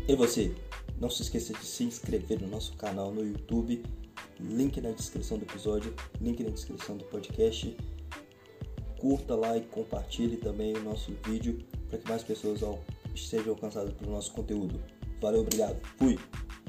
E você, não se esqueça de se inscrever no nosso canal no YouTube, link na descrição do episódio, link na descrição do podcast. Curta lá e compartilhe também o nosso vídeo para que mais pessoas sejam alcançadas pelo nosso conteúdo. Valeu, obrigado, fui!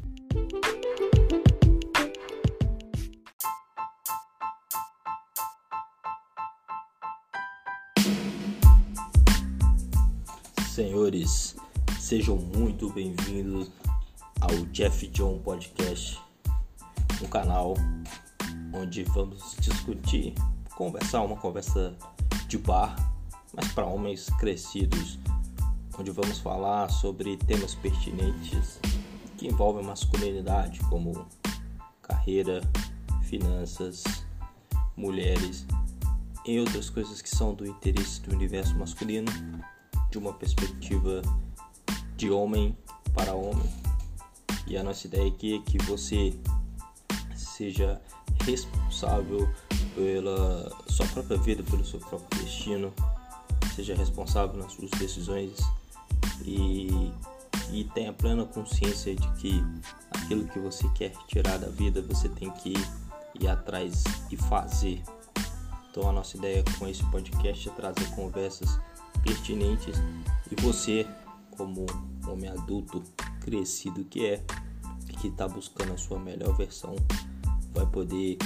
Senhores, sejam muito bem-vindos ao Jeff John Podcast, um canal onde vamos discutir, conversar uma conversa de bar, mas para homens crescidos, onde vamos falar sobre temas pertinentes que envolvem masculinidade, como carreira, finanças, mulheres e outras coisas que são do interesse do universo masculino, de uma perspectiva de homem para homem. E a nossa ideia aqui é que você seja responsável pela sua própria vida, pelo seu próprio destino, seja responsável nas suas decisões e tenha plena consciência de que aquilo que você quer tirar da vida, você tem que ir atrás e fazer. Então a nossa ideia com esse podcast é trazer conversas pertinentes e você, como homem adulto crescido que é e que está buscando a sua melhor versão, vai poder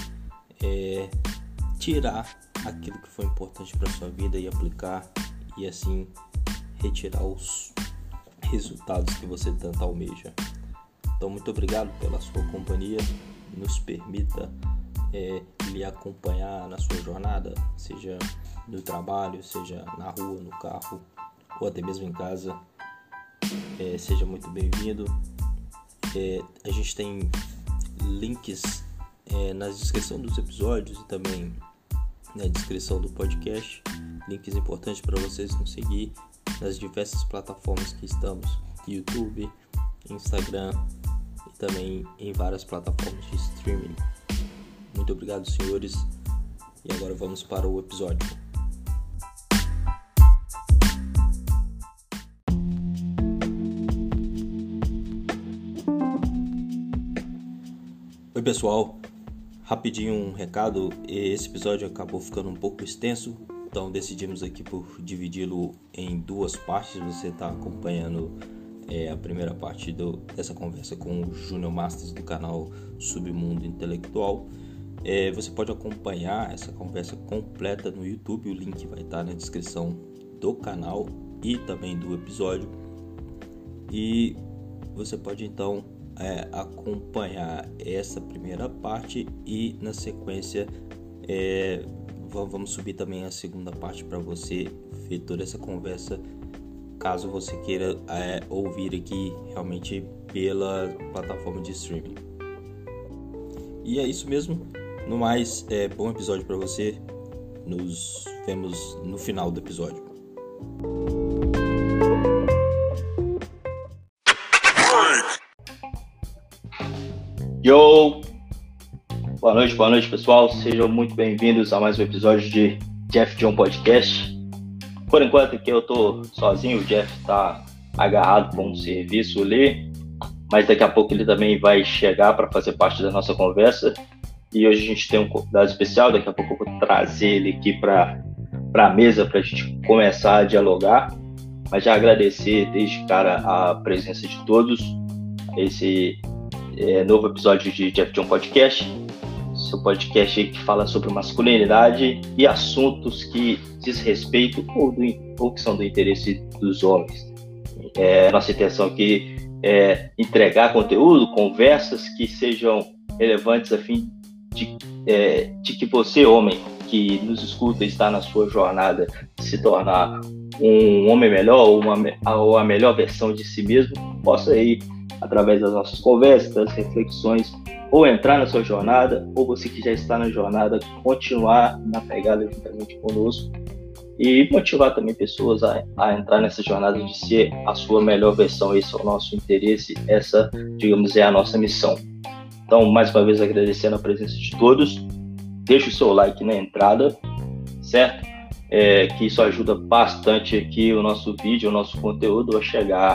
tirar aquilo que foi importante para sua vida e aplicar, e assim retirar os resultados que você tanto almeja. Então, muito obrigado pela sua companhia. Nos permita lhe acompanhar na sua jornada, seja no trabalho, seja na rua, no carro ou até mesmo em casa. Seja muito bem-vindo. A gente tem links na descrição dos episódios e também na descrição do podcast, links importantes para vocês nos seguir nas diversas plataformas que estamos: YouTube, Instagram e também em várias plataformas de streaming. Muito obrigado, senhores, e agora vamos para o episódio. Oi pessoal, rapidinho um recado. Esse episódio acabou ficando um pouco extenso, então decidimos aqui por dividi-lo em duas partes. Você está acompanhando a primeira parte dessa conversa com o Júnior Masters do canal Submundo Intelectual. Você pode acompanhar essa conversa completa no YouTube, o link vai estar na descrição do canal e também do episódio, e você pode então acompanhar essa primeira parte e na sequência vamos subir também a segunda parte para você ver toda essa conversa, caso você queira ouvir aqui realmente pela plataforma de streaming. E é isso mesmo. No mais, bom episódio para você. Nos vemos no final do episódio. Yo! Boa noite pessoal, sejam muito bem-vindos a mais um episódio de Jeff John Podcast. Por enquanto aqui eu tô sozinho, o Jeff tá agarrado com um serviço ali, mas daqui a pouco ele também vai chegar para fazer parte da nossa conversa. E hoje a gente tem um convidado especial, daqui a pouco eu vou trazer ele aqui para a mesa para a gente começar a dialogar. Mas já agradecer desde cara a presença de todos. Esse novo episódio de Jeff John Podcast, seu podcast aí que fala sobre masculinidade e assuntos que diz respeito ou que são do interesse dos homens. Nossa intenção aqui é entregar conteúdo, conversas que sejam relevantes a fim de que você, homem, que nos escuta e está na sua jornada de se tornar um homem melhor ou a melhor versão de si mesmo, possa aí, através das nossas conversas, das reflexões, ou entrar na sua jornada, ou você que já está na jornada, continuar na pegada juntamente conosco e motivar também pessoas a entrar nessa jornada de ser a sua melhor versão. Esse é o nosso interesse, essa, digamos, é a nossa missão. Então, mais uma vez, agradecendo a presença de todos. Deixa o seu like na entrada, certo? Que isso ajuda bastante aqui o nosso vídeo, o nosso conteúdo a chegar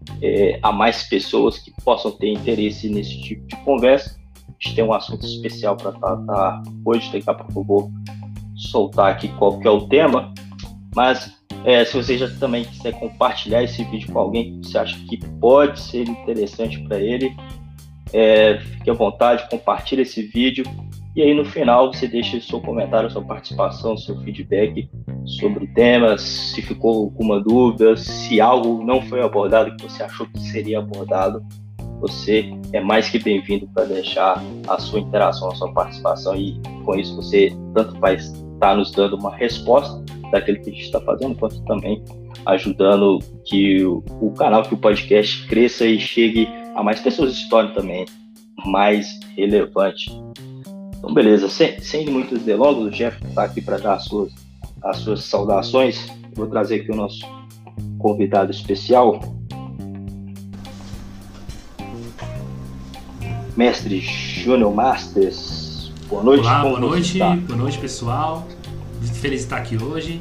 a mais pessoas que possam ter interesse nesse tipo de conversa. A gente tem um assunto especial para tratar hoje, daqui a pouco eu vou soltar aqui qual que é o tema, mas se você já também quiser compartilhar esse vídeo com alguém que você acha que pode ser interessante para ele, fique à vontade, compartilhe esse vídeo, e aí no final você deixa o seu comentário, sua participação, seu feedback sobre o tema, se ficou alguma dúvida, se algo não foi abordado que você achou que seria abordado. Você é mais que bem-vindo para deixar a sua interação, a sua participação, e com isso você tanto vai estar nos dando uma resposta daquilo que a gente está fazendo, quanto também ajudando que o canal, que o podcast cresça e chegue a mais pessoas, se torne também mais relevante. Então, beleza, sem muitos delongas, o Jeff está aqui para dar as suas saudações. Vou trazer aqui o nosso convidado especial, Mestre Júnior Masters. Boa noite. Olá, boa noite, pessoal. Feliz de estar aqui hoje.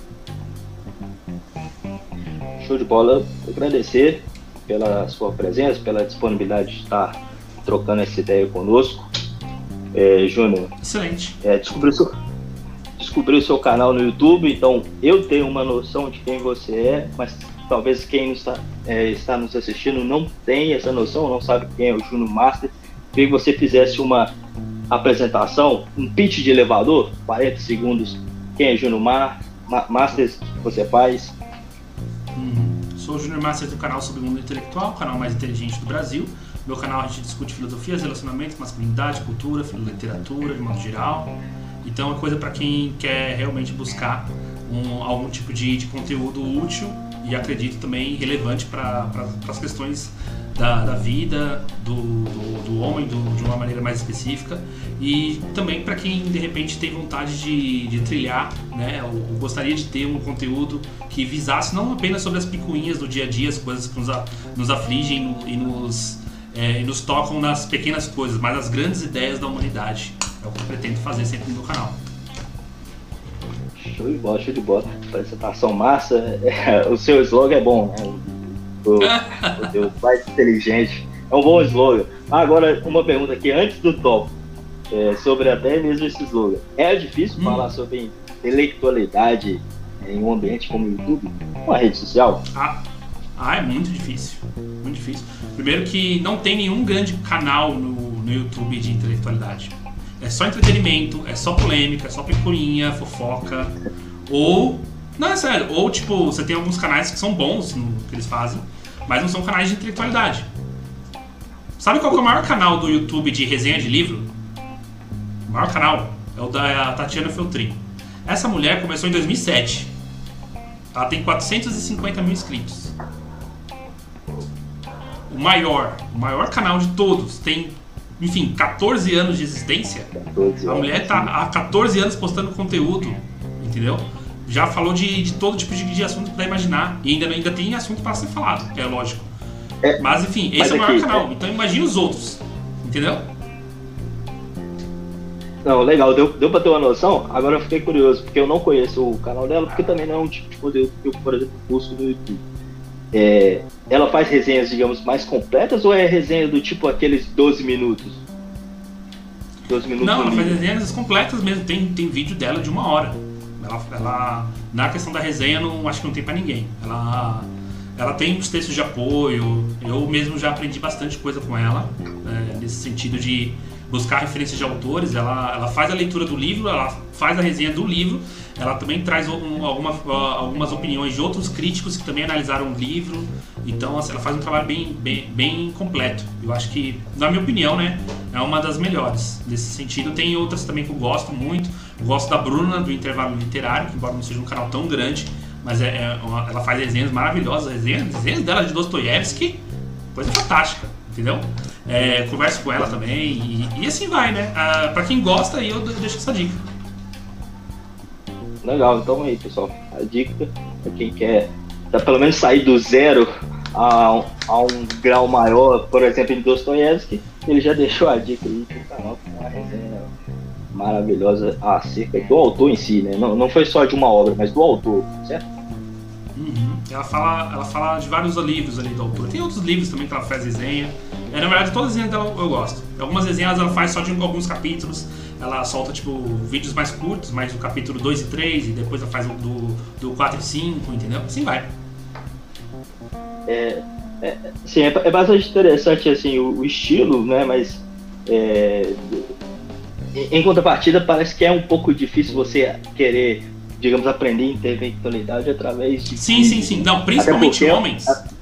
Show de bola. Agradecer pela sua presença, pela disponibilidade de estar trocando essa ideia conosco. Júnior, excelente. Descobri o seu canal no YouTube, então eu tenho uma noção de quem você é, mas talvez quem está nos assistindo não tenha essa noção, não sabe quem é o Júnior Masters. Queria que você fizesse uma apresentação, um pitch de elevador, 40 segundos. Quem é Júnior Masters? O que você faz? Sou o Júnior Masters do canal Sobre o Mundo Intelectual, o canal mais inteligente do Brasil. No meu canal a gente discute filosofias, relacionamentos, masculinidade, cultura, literatura, de modo geral. Então é coisa para quem quer realmente buscar algum tipo de conteúdo útil e acredito também relevante para as questões da vida, do homem, de uma maneira mais específica, e também para quem de repente tem vontade de trilhar, né, ou gostaria de ter um conteúdo que visasse não apenas sobre as picuinhas do dia a dia, as coisas que nos afligem e nos tocam nas pequenas coisas, mas as grandes ideias da humanidade. É o que eu pretendo fazer sempre no meu canal. Show de bola. Apresentação massa. O seu slogan é bom, né? O teu mais inteligente. É um bom slogan. Agora, uma pergunta aqui antes do top. Sobre até mesmo esse slogan. É difícil falar sobre intelectualidade em um ambiente como o YouTube? Uma rede social? É muito difícil. Muito difícil. Primeiro que não tem nenhum grande canal no YouTube de intelectualidade. É só entretenimento, é só polêmica, é só picuinha, fofoca. Não, é sério. Ou tipo, você tem alguns canais que são bons no que eles fazem, mas não são canais de intelectualidade. Sabe qual que é o maior canal do YouTube de resenha de livro? O maior canal é o da Tatiana Feltrin. Essa mulher começou em 2007. Ela tem 450 mil inscritos. O maior canal de todos tem, enfim, 14 anos de existência. A mulher tá há 14 anos postando conteúdo, entendeu? Já falou de todo tipo de assunto que puder imaginar. E ainda tem assunto para ser falado, que é lógico. Mas enfim, esse é o maior canal. Então imagine os outros, entendeu? Não, legal, deu pra ter uma noção. Agora eu fiquei curioso, porque eu não conheço o canal dela, porque também não é um tipo de conteúdo que eu, por exemplo, busco no YouTube. Ela faz resenhas, digamos, mais completas, ou é resenha do tipo aqueles 12 minutos? 12 minutos não, ela faz resenhas completas mesmo. Tem vídeo dela de 1 hora. Ela na questão da resenha, acho que não tem pra ninguém. Ela tem os textos de apoio. Eu mesmo já aprendi bastante coisa com ela, nesse sentido de buscar referências de autores. Ela faz a leitura do livro, ela faz a resenha do livro, ela também traz algumas opiniões de outros críticos que também analisaram o livro. Então assim, ela faz um trabalho bem completo. Eu acho que, na minha opinião, né, é uma das melhores nesse sentido. Tem outras também que eu gosto muito. Eu gosto da Bruna, do Intervalo Literário, que embora não seja um canal tão grande, mas ela faz resenhas maravilhosas. Resenhas dela de Dostoiévski, coisa fantástica, entendeu? Converso com ela também e assim vai, né? Pra quem gosta, eu deixo essa dica. Legal, então aí, pessoal, a dica pra quem quer pelo menos sair do zero a um grau maior, por exemplo, em Dostoiévski, ele já deixou a dica aí pro canal, que é uma resenha maravilhosa acerca do autor em si, né? Não foi só de uma obra, mas do autor, certo? Ela fala de vários livros ali do autor. Tem outros livros também que ela faz resenha. Na verdade, todas as resenhas dela eu gosto. Algumas resenhas ela faz só de alguns capítulos. Ela solta, tipo, vídeos mais curtos, mais do capítulo 2 e 3, e depois ela faz do 4 e 5, entendeu? Assim vai. Sim, é bastante interessante, assim, o estilo, né? Mas, em contrapartida, parece que é um pouco difícil você querer, digamos, aprender intelectualidade através de... Sim. Não, principalmente homens.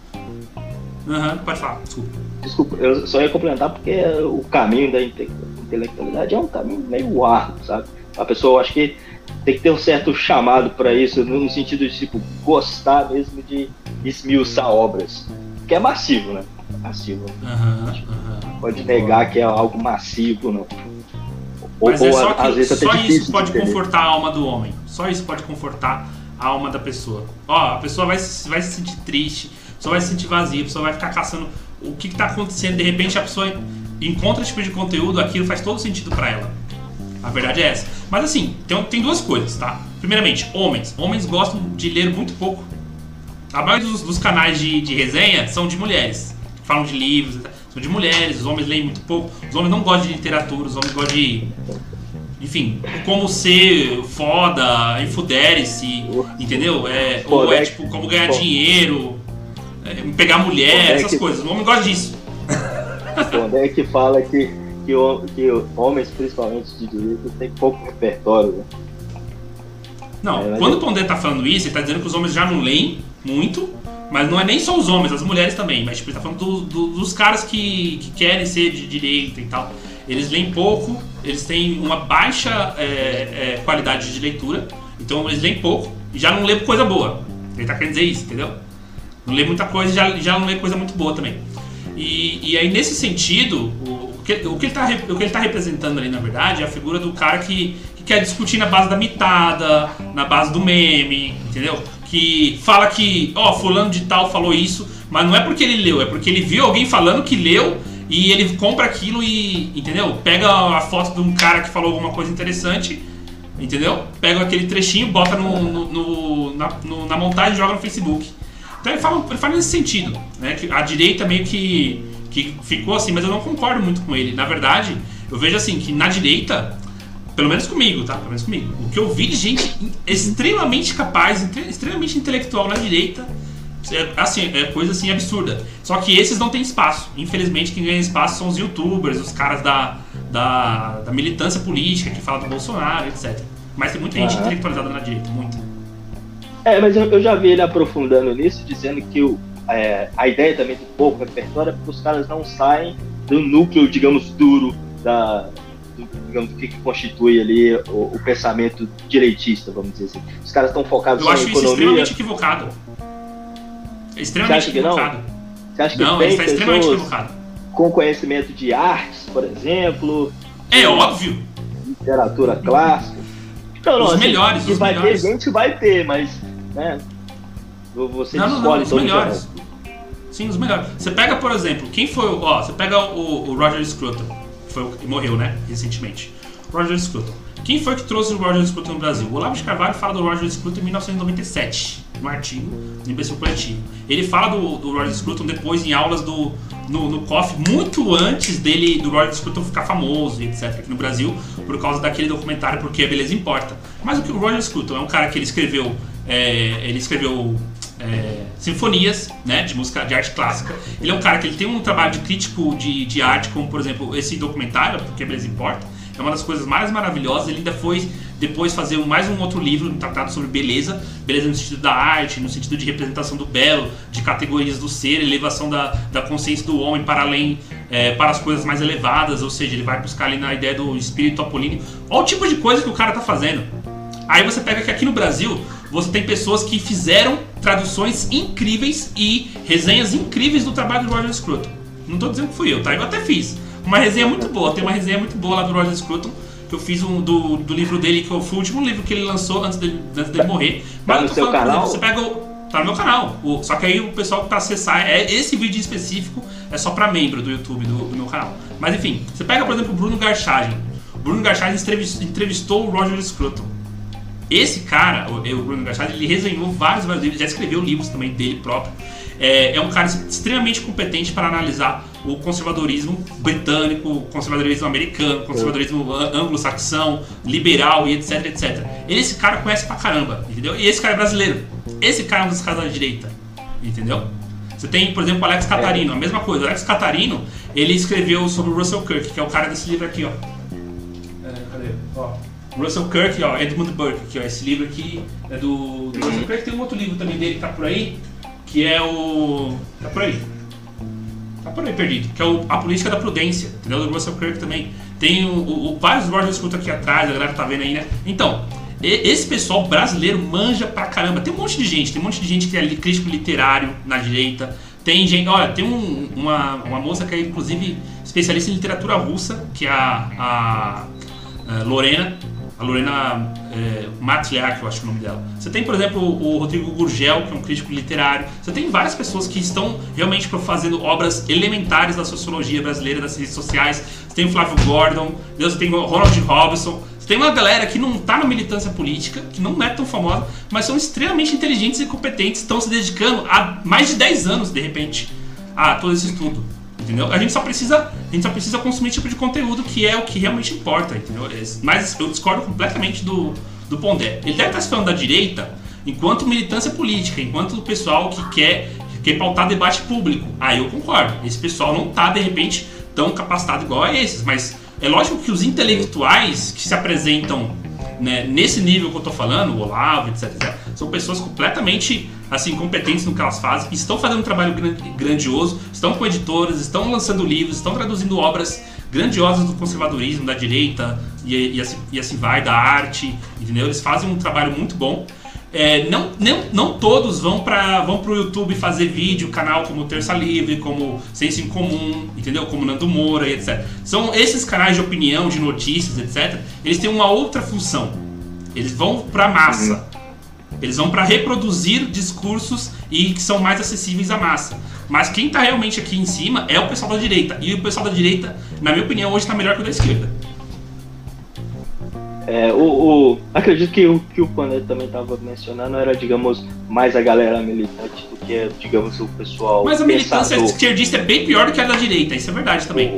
Pode falar, Desculpa, eu só ia complementar porque o caminho da intelectualidade é um caminho meio árduo, sabe? A pessoa, eu acho que tem que ter um certo chamado para isso, no sentido de, tipo, gostar mesmo de esmiuçar obras. Que é massivo, né? Massivo. Pode negar que é algo massivo, não. Mas é só que só isso pode confortar a alma do homem. Só isso pode confortar a alma da pessoa. A pessoa vai se sentir triste, a pessoa vai se sentir vazia, a pessoa vai ficar caçando o que está acontecendo. De repente a pessoa encontra esse tipo de conteúdo, aquilo faz todo sentido para ela. A verdade é essa. Mas assim, tem duas coisas, tá? Primeiramente, homens gostam de ler muito pouco. A maioria dos canais de resenha são de mulheres, que falam de livros, são de mulheres. Os homens leem muito pouco. Os homens não gostam de literatura, os homens gostam de... Enfim, como ser foda, enfudere-se, entendeu? Ou tipo, como ganhar dinheiro, pegar mulher, essas coisas. O homem gosta disso. Onde é que fala que homens, principalmente de direito, tem pouco repertório, né? Não, quando o Pondé tá falando isso, ele tá dizendo que os homens já não leem muito, mas não é nem só os homens, as mulheres também. Mas tipo, ele tá falando dos caras que querem ser de direita e tal. Eles leem pouco, eles têm uma baixa qualidade de leitura, então eles leem pouco e já não lê coisa boa. Ele tá querendo dizer isso, entendeu? Não lê muita coisa e já não lê coisa muito boa também. E aí, nesse sentido, o que ele tá representando ali, na verdade, é a figura do cara que quer discutir na base da mitada, na base do meme, entendeu? Que fala que, fulano de tal falou isso, mas não é porque ele leu, é porque ele viu alguém falando que leu e ele compra aquilo e, entendeu? Pega a foto de um cara que falou alguma coisa interessante, entendeu? Pega aquele trechinho, bota na montagem e joga no Facebook. Então ele fala nesse sentido, né? Que a direita meio que ficou assim, mas eu não concordo muito com ele. Na verdade, eu vejo assim, que na direita, pelo menos comigo, tá? Pelo menos comigo, o que eu vi de gente extremamente capaz, extremamente intelectual na direita, é coisa assim absurda. Só que esses não têm espaço. Infelizmente, quem ganha espaço são os youtubers, os caras da militância política que fala do Bolsonaro, etc. Mas tem muita gente intelectualizada na direita, muita. Mas eu já vi ele aprofundando nisso, dizendo que a ideia também do pouco repertório é porque os caras não saem do núcleo, digamos, duro digamos, do que constitui ali o pensamento direitista, vamos dizer assim. Os caras estão focados em economia. Eu acho isso extremamente equivocado. Extremamente equivocado. Você acha que não, ele está extremamente equivocado. Com conhecimento de artes, por exemplo? É óbvio. Literatura clássica. Não, os assim, melhores, os vai melhores. Ter gente, vai ter, mas, né, você escolhe os melhores. Sim, os melhores. Você pega, por exemplo, quem foi, você pega o Roger Scruton, que morreu, né, recentemente. Roger Scruton. Quem foi que trouxe o Roger Scruton no Brasil? O Olavo de Carvalho fala do Roger Scruton em 1997, no artigo do Imbecil Coletivo. Ele fala do Roger Scruton depois em aulas no COF, muito antes do Roger Scruton ficar famoso, etc. aqui no Brasil, por causa daquele documentário Porque a Beleza Importa. Mas o Roger Scruton é um cara que ele escreveu sinfonias, né, de música, de arte clássica. Ele é um cara que ele tem um trabalho de crítico de arte, como por exemplo esse documentário Porque a Beleza Importa. É uma das coisas mais maravilhosas. Ele ainda foi depois fazer mais um outro livro, um tratado sobre beleza no sentido da arte, no sentido de representação do belo, de categorias do ser, elevação da consciência do homem para além, para as coisas mais elevadas, ou seja, ele vai buscar ali na ideia do espírito apolíneo. Olha o tipo de coisa que o cara tá fazendo. Aí você pega que aqui no Brasil você tem pessoas que fizeram traduções incríveis e resenhas incríveis do trabalho do Roger Scruton. Não tô dizendo que fui eu, tá? Eu até fiz uma resenha muito boa, tem uma resenha muito boa lá do Roger Scruton, que eu fiz do livro dele, que foi o último livro que ele lançou antes dele morrer. Mas no seu canal? Você pega tá no meu canal. Só que aí o pessoal para acessar, esse vídeo específico é só para membro do YouTube do meu canal. Mas enfim, você pega, por exemplo, o Bruno Garchagen. O Bruno Garchagen entrevistou o Roger Scruton. Esse cara, o Bruno Gachard, ele resenhou vários livros, já escreveu livros também dele próprio. É um cara extremamente competente para analisar o conservadorismo britânico, o conservadorismo americano, o conservadorismo anglo-saxão, liberal e etc, etc. Esse cara conhece pra caramba, entendeu? E esse cara é brasileiro. Esse cara é um dos caras da direita, entendeu? Você tem, por exemplo, o Alex Catarino, a mesma coisa. O Alex Catarino, ele escreveu sobre o Russell Kirk, que é o cara desse livro aqui, ó. Cadê? Ó. Russell Kirk, ó, Edmund Burke, que ó, esse livro aqui é do Russell Kirk. Tem um outro livro também dele que tá por aí, que é o... Tá por aí perdido, que é A Política da Prudência, entendeu? Do Russell Kirk também. Tem vários Roger Scruton aqui atrás, a galera tá vendo aí, né? Então, esse pessoal brasileiro manja pra caramba. Tem um monte de gente que é crítico literário na direita. Tem gente, olha, tem uma moça que é inclusive especialista em literatura russa, que é a Lorena Matliak, eu acho que é o nome dela. Você tem, por exemplo, o Rodrigo Gurgel, que é um crítico literário. Você tem várias pessoas que estão realmente fazendo obras elementares da sociologia brasileira, das redes sociais. Você tem o Flávio Gordon, você tem o Ronald Robson. Você tem uma galera que não está na militância política, que não é tão famosa, mas são extremamente inteligentes e competentes, estão se dedicando há mais de 10 anos, de repente, a todo esse estudo. Entendeu? A gente só precisa consumir esse tipo de conteúdo, que é o que realmente importa, entendeu? Mas eu discordo completamente do Pondé. Ele deve estar se falando da direita enquanto militância política, enquanto o pessoal que quer pautar debate público. Aí eu concordo. Esse pessoal não está, de repente, tão capacitado igual a esses, mas é lógico que os intelectuais que se apresentam, né, nesse nível que eu estou falando, o Olavo, etc, são pessoas completamente assim, competentes no que elas fazem, estão fazendo um trabalho grandioso, estão com editoras, estão lançando livros, estão traduzindo obras grandiosas do conservadorismo, da direita e assim vai, da arte, entendeu? Eles fazem um trabalho muito bom. Não todos vão pro YouTube fazer vídeo, canal como Terça Livre, como Senso em Comum, entendeu? Como Nando Moura e etc. São esses canais de opinião, de notícias, etc. Eles têm uma outra função. Eles vão pra massa. Eles vão para reproduzir discursos e que são mais acessíveis à massa. Mas quem está realmente aqui em cima é o pessoal da direita. E o pessoal da direita, na minha opinião, hoje está melhor que o da esquerda. Acredito que o Pondé também estava mencionando era, digamos, mais a galera militante do que, digamos, o pessoal. Mas a militância esquerdista é bem pior do que a da direita, isso é verdade também.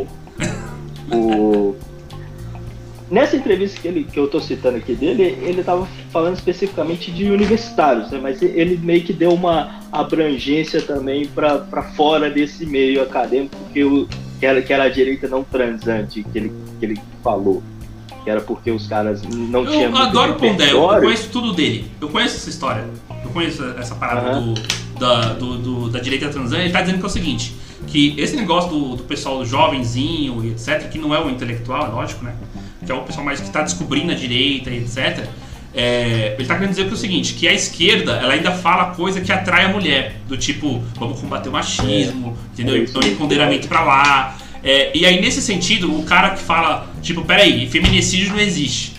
Nessa entrevista que eu estou citando aqui dele, ele estava falando especificamente de universitários, né? Mas ele meio que deu uma abrangência também para fora desse meio acadêmico que era a direita não transante que ele falou. Que era porque os caras não tinham. Eu adoro o Pondé, eu conheço tudo dele. Eu conheço essa história. Eu conheço essa parada da direita transante. Ele está dizendo que é o seguinte: que esse negócio do pessoal jovenzinho e etc., que não é o intelectual, é lógico, né? Que é o pessoal mais que está descobrindo a direita e etc. Ele está querendo dizer que é o seguinte, que a esquerda ela ainda fala coisa que atrai a mulher, do tipo, vamos combater o machismo, entendeu? Então empoderamento pra lá. E aí, nesse sentido, o cara que fala, tipo, peraí, feminicídio não existe.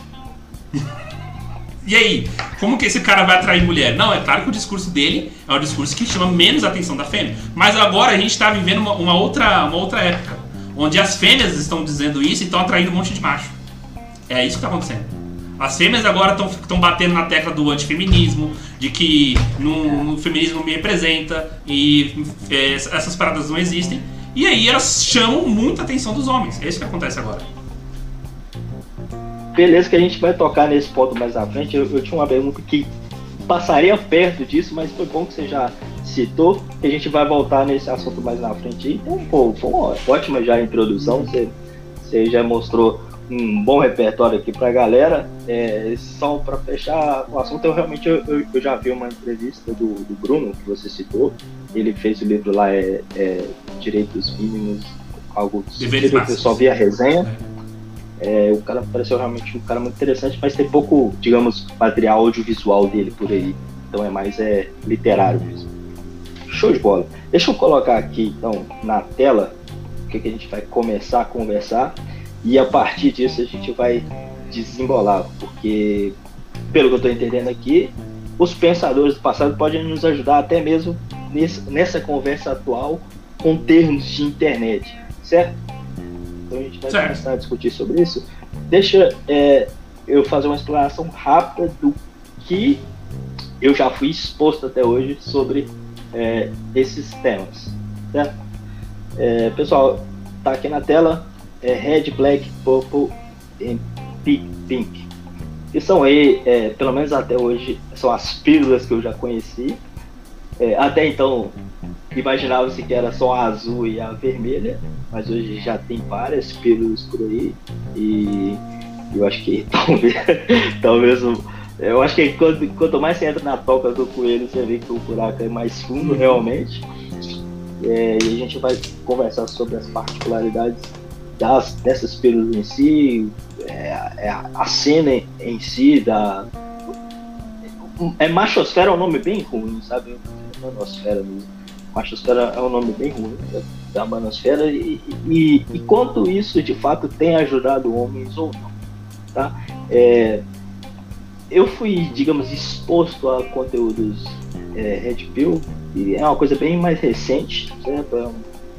E aí, como que esse cara vai atrair mulher? Não, é claro que o discurso dele é um discurso que chama menos a atenção da fêmea. Mas agora a gente está vivendo uma outra época, onde as fêmeas estão dizendo isso e estão atraindo um monte de macho. É isso que está acontecendo. As fêmeas agora estão batendo na tecla do antifeminismo, de que no feminismo me representa e essas paradas não existem. E aí elas chamam muita atenção dos homens. É isso que acontece agora. Beleza, que a gente vai tocar nesse ponto mais à frente. Eu tinha uma pergunta que passaria perto disso, mas foi bom que você já citou, que a gente vai voltar nesse assunto mais na frente. Então, foi uma ótima já introdução. Você já mostrou um bom repertório aqui pra galera. Só para fechar o assunto, eu já vi uma entrevista do Bruno, que você citou. Ele fez o livro lá, Direitos Mínimos, algo do tipo, eu só vi a resenha. O cara pareceu realmente um cara muito interessante, mas tem pouco, digamos, material audiovisual dele por aí. Então é mais literário mesmo. Show de bola. Deixa eu colocar aqui, então, na tela, o que a gente vai começar a conversar. E a partir disso a gente vai desembolar, porque, pelo que eu estou entendendo aqui, os pensadores do passado podem nos ajudar até mesmo nessa conversa atual com termos de internet, certo? Então a gente vai começar a discutir sobre isso. Deixa eu fazer uma explanação rápida do que eu já fui exposto até hoje sobre esses temas, certo? Pessoal, tá aqui na tela, Red, Black, Purple e Pink, que são aí, pelo menos até hoje, são as pílulas que eu já conheci. Até então imaginava-se que era só a azul e a vermelha, mas hoje já tem várias pílulas por aí, e eu acho que talvez eu acho que quanto mais você entra na toca do coelho, você vê que o buraco é mais fundo realmente. E a gente vai conversar sobre as particularidades dessas pílulas em si, a cena em si machosfera é um nome bem ruim, sabe? Manosfera mesmo. Machosfera é um nome bem ruim da manosfera, e quanto isso de fato tem ajudado homens ou não, tá? Eu fui, digamos, exposto a conteúdos Red Pill, e é uma coisa bem mais recente, certo?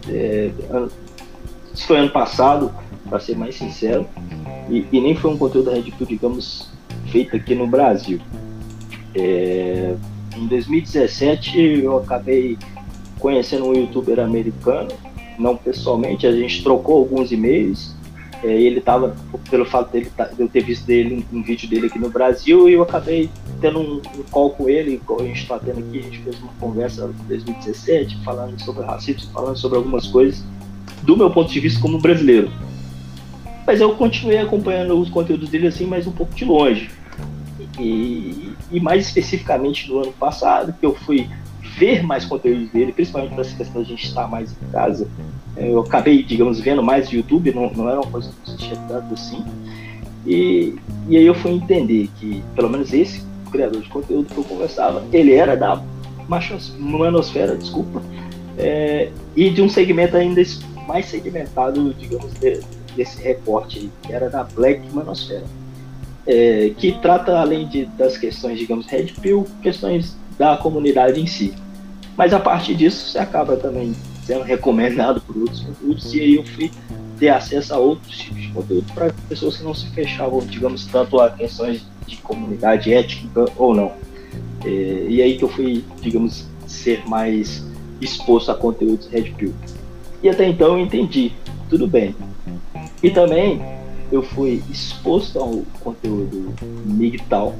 Isso foi ano passado, para ser mais sincero, e nem foi um conteúdo Red Pill, digamos, feito aqui no Brasil. Em 2017 eu acabei conhecendo um youtuber americano, não pessoalmente, a gente trocou alguns e-mails. Ele estava, pelo fato de eu ter visto um vídeo dele aqui no Brasil, e eu acabei tendo um call com ele, igual a gente está tendo aqui. A gente fez uma conversa em 2017 falando sobre racismo, falando sobre algumas coisas do meu ponto de vista como brasileiro. Mas eu continuei acompanhando os conteúdos dele assim, mas um pouco de longe. E mais especificamente no ano passado, que eu fui ver mais conteúdos dele, principalmente para essa questão de a gente estar mais em casa, eu acabei, digamos, vendo mais YouTube, não era uma coisa que eu assistia tanto assim, e aí eu fui entender que, pelo menos esse criador de conteúdo que eu conversava, ele era da manosfera, desculpa, e de um segmento ainda mais segmentado, digamos, desse recorte aí, que era da Black Manosfera. Que trata, além das questões, digamos, Red Pill, questões da comunidade em si. Mas a partir disso, você acaba também sendo recomendado por outros conteúdos, e aí eu fui ter acesso a outros tipos de conteúdo para pessoas que não se fechavam, digamos, tanto a questões de comunidade étnica ou não. E aí que eu fui, digamos, ser mais exposto a conteúdos Red Pill. E até então eu entendi, tudo bem. E também eu fui exposto ao conteúdo MGTOW,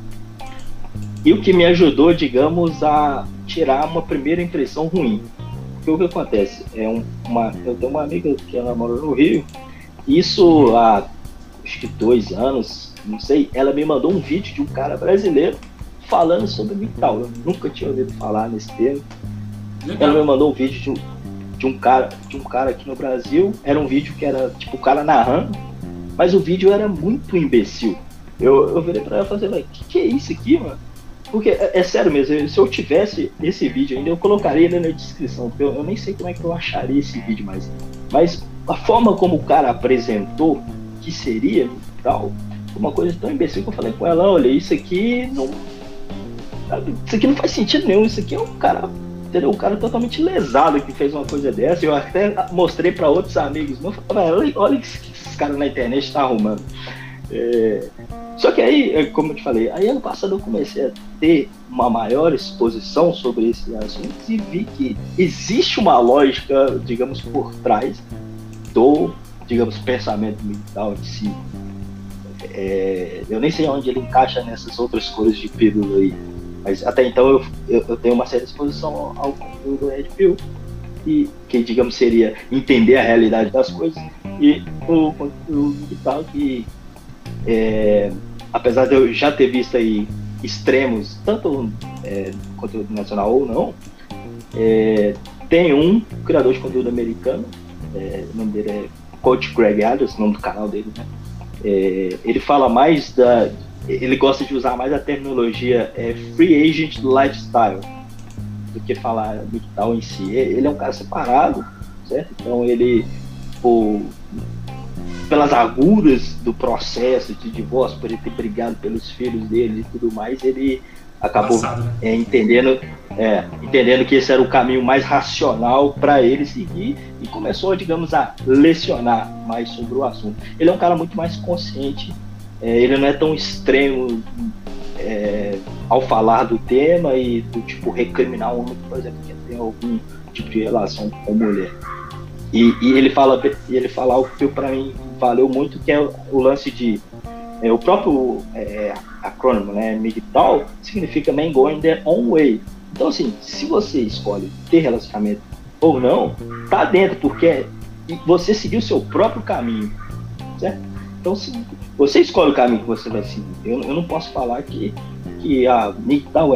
e o que me ajudou, digamos, a tirar uma primeira impressão ruim. Porque o que acontece? Eu tenho uma amiga que ela mora no Rio, e isso há acho que 2 anos, não sei, ela me mandou um vídeo de um cara brasileiro falando sobre MGTOW. Eu nunca tinha ouvido falar nesse termo. Ela me mandou um vídeo de um cara aqui no Brasil. Era um vídeo que era tipo o cara narrando, mas o vídeo era muito imbecil. Eu virei pra ela e falei, que é isso aqui, mano? Porque, é sério mesmo, se eu tivesse esse vídeo ainda, eu colocaria ele na descrição, porque eu nem sei como é que eu acharia esse vídeo mais. Mas a forma como o cara apresentou que seria tal, uma coisa tão imbecil que eu falei com ela, olha, isso aqui não faz sentido nenhum, isso aqui é um cara, entendeu? Um cara totalmente lesado que fez uma coisa dessa. Eu até mostrei para outros amigos meus, falei, olha o que esses caras na internet estão arrumando. Só que aí, como eu te falei, aí ano passado eu comecei a ter uma maior exposição sobre esses assuntos e vi que existe uma lógica, digamos, por trás do, digamos, pensamento militar em si. Eu nem sei onde ele encaixa nessas outras coisas de pílula aí, mas até então eu tenho uma certa exposição ao conteúdo Red Pill, e que, digamos, seria entender a realidade das coisas, e o conteúdo militar que apesar de eu já ter visto aí extremos, tanto conteúdo nacional ou não, tem um criador de conteúdo americano, o nome dele é Coach Greg Adams, o nome do canal dele, né? Ele fala mais ele gosta de usar mais a terminologia Free Agent Lifestyle do que falar MGTOW em si. Ele é um cara separado, certo? Então ele, pelas agruras do processo de divórcio, por ele ter brigado pelos filhos dele e tudo mais, ele acabou entendendo que esse era o caminho mais racional para ele seguir, e começou, digamos, a lecionar mais sobre o assunto. Ele é um cara muito mais consciente, ele não é tão extremo ao falar do tema e do tipo recriminar um homem, por exemplo, que tem algum tipo de relação com mulher. E ele fala algo que para mim valeu muito, que é o lance de o próprio acrônimo, né, MGTOW, significa Men Going Their Own Way. Então, assim, se você escolhe ter relacionamento ou não, tá dentro, porque você seguiu o seu próprio caminho, certo? Então, se você escolhe o caminho que você vai seguir, eu não posso falar que MGTOW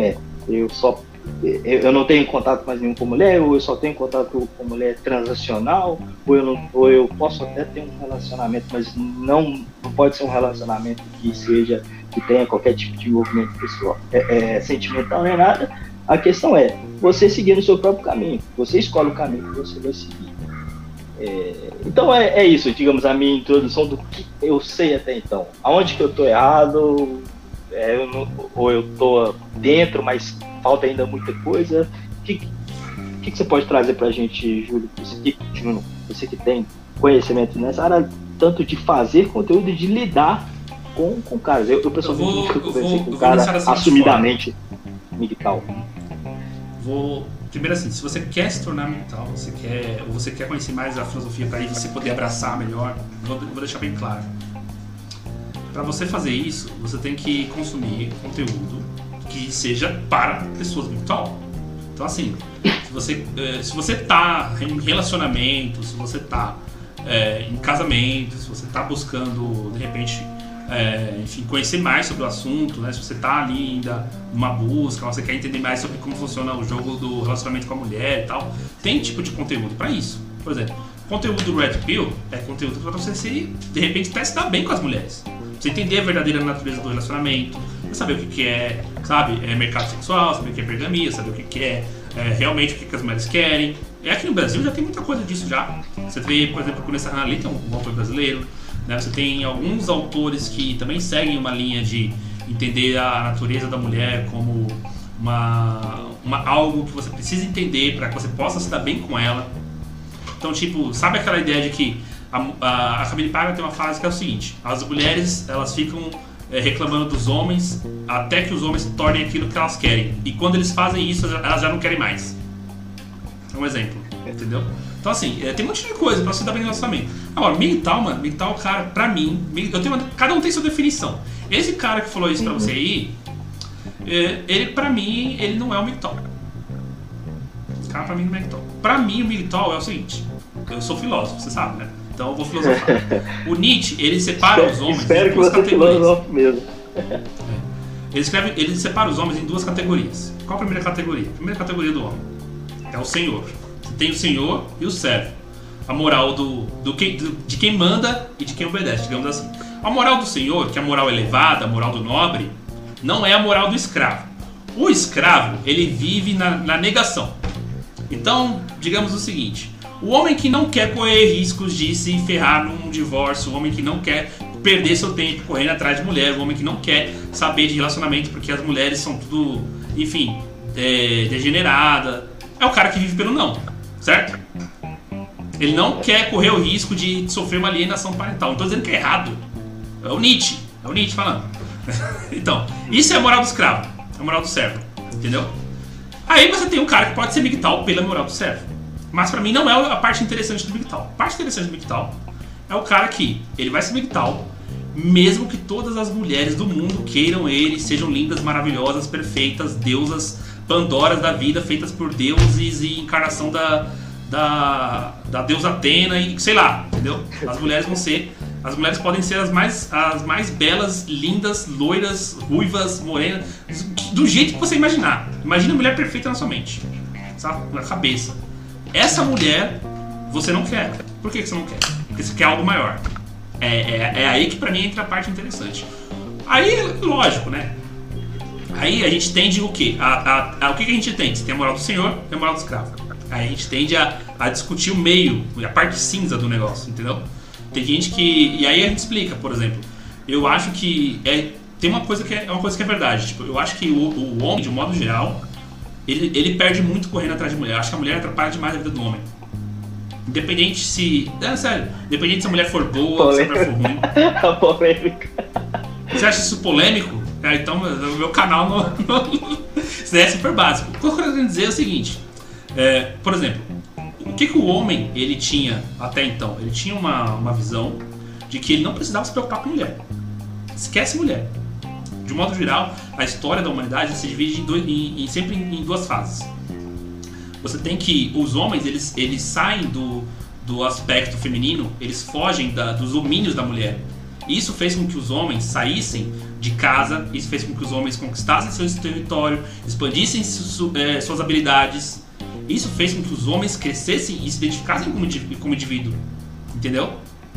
eu não tenho contato mais nenhum com mulher, ou eu só tenho contato com mulher transacional, ou eu posso até ter um relacionamento, mas não pode ser um relacionamento que tenha qualquer tipo de envolvimento pessoal, sentimental nem nada. A questão é você seguir no seu próprio caminho, você escolhe o caminho que você vai seguir. Então é isso, digamos, a minha introdução do que eu sei até então. Aonde que eu tô errado, ou eu tô dentro, mas falta ainda muita coisa. O que você pode trazer pra gente, Júlio? Você que tem conhecimento nessa área, tanto de fazer conteúdo e de lidar com caras. Eu pessoalmente nunca conversei com um cara assumidamente MGTOW. Primeiro assim, se você quer se tornar MGTOW, você quer conhecer mais a filosofia para aí você poder abraçar melhor, vou deixar bem claro. Para você fazer isso, você tem que consumir conteúdo que seja para pessoas MGTOW. Então assim, se você tá em relacionamento, se você tá em casamento, se você tá buscando, de repente, enfim, conhecer mais sobre o assunto, né? Se você tá ali ainda numa busca, você quer entender mais sobre como funciona o jogo do relacionamento com a mulher e tal, tem tipo de conteúdo para isso. Por exemplo, conteúdo do Red Pill é conteúdo para você de repente até se dar bem com as mulheres. Você entender a verdadeira natureza do relacionamento, saber o que é, sabe, mercado sexual, saber o que é pergamia, saber o que é realmente o que as mulheres querem. E aqui no Brasil já tem muita coisa disso já. Você vê, por exemplo, o Nessa ali tem um autor brasileiro, né? Você tem alguns autores que também seguem uma linha de entender a natureza da mulher como algo que você precisa entender para que você possa se dar bem com ela. Então, tipo, sabe aquela ideia de que a Camille Paglia tem uma frase que é o seguinte: as mulheres, elas ficam reclamando dos homens até que os homens se tornem aquilo que elas querem, e quando eles fazem isso, elas já não querem mais. É um exemplo, entendeu? Então assim, tem um monte de coisa pra você dar bem no relacionamento. Agora, MGTOW, cara, pra mim, cada um tem sua definição. Esse cara que falou isso pra você aí, ele pra mim, ele não é o MGTOW. Esse cara pra mim não é o MGTOW. Pra mim, o MGTOW é o seguinte: eu sou filósofo, você sabe, né? Então eu vou filosofar. O Nietzsche, ele separa os homens em duas categorias. Mesmo. Ele separa os homens em duas categorias. Qual a primeira categoria? A primeira categoria do homem é o senhor. Você tem o senhor e o servo. A moral de quem manda e de quem obedece, digamos assim. A moral do senhor, que é a moral elevada, a moral do nobre, não é a moral do escravo. O escravo, ele vive na negação. Então, digamos o seguinte: o homem que não quer correr riscos de se ferrar num divórcio, o homem que não quer perder seu tempo correndo atrás de mulher, o homem que não quer saber de relacionamento porque as mulheres são tudo, enfim, degenerada, é o cara que vive pelo não, certo? Ele não quer correr o risco de sofrer uma alienação parental. Não estou dizendo que é errado. É o Nietzsche falando. Então, isso é a moral do escravo, a moral do servo, entendeu? Aí você tem um cara que pode ser MGTOW pela moral do servo. Mas pra mim não é a parte interessante do MGTOW. A parte interessante do MGTOW é o cara que ele vai ser MGTOW mesmo que todas as mulheres do mundo queiram ele, sejam lindas, maravilhosas, perfeitas, deusas, Pandoras da vida, feitas por deuses e encarnação da deusa Atena e sei lá, entendeu? As mulheres podem ser as mais belas, lindas, loiras, ruivas, morenas, do jeito que você imaginar. Imagina a mulher perfeita na sua mente, sabe? Na cabeça. Essa mulher você não quer. Por que você não quer? Porque você quer algo maior. É aí que pra mim entra a parte interessante. Aí, lógico, né? Aí a gente tende o quê? O que a gente tende? Tem a moral do senhor e a moral do escravo. Aí a gente tende a discutir o meio, a parte cinza do negócio, entendeu? Tem gente que... E aí a gente explica, por exemplo. Eu acho que... Tem uma coisa que é verdade. Tipo, eu acho que o homem, de um modo geral, ele perde muito correndo atrás de mulher. Eu acho que a mulher atrapalha demais a vida do homem. Independente se... sério. Independente se a mulher for boa, se a mulher for ruim. A polêmica. Você acha isso polêmico? Então o meu canal isso daí é super básico. O que eu quero dizer é o seguinte, por exemplo, o que o homem ele tinha até então? Ele tinha uma visão de que ele não precisava se preocupar com mulher. Esquece mulher. De um modo geral, a história da humanidade se divide sempre em duas fases. Você tem que... Os homens, eles saem do aspecto feminino, eles fogem dos domínios da mulher. Isso fez com que os homens saíssem de casa, isso fez com que os homens conquistassem seu território, expandissem suas habilidades. Isso fez com que os homens crescessem e se identificassem como indivíduo. Entendeu?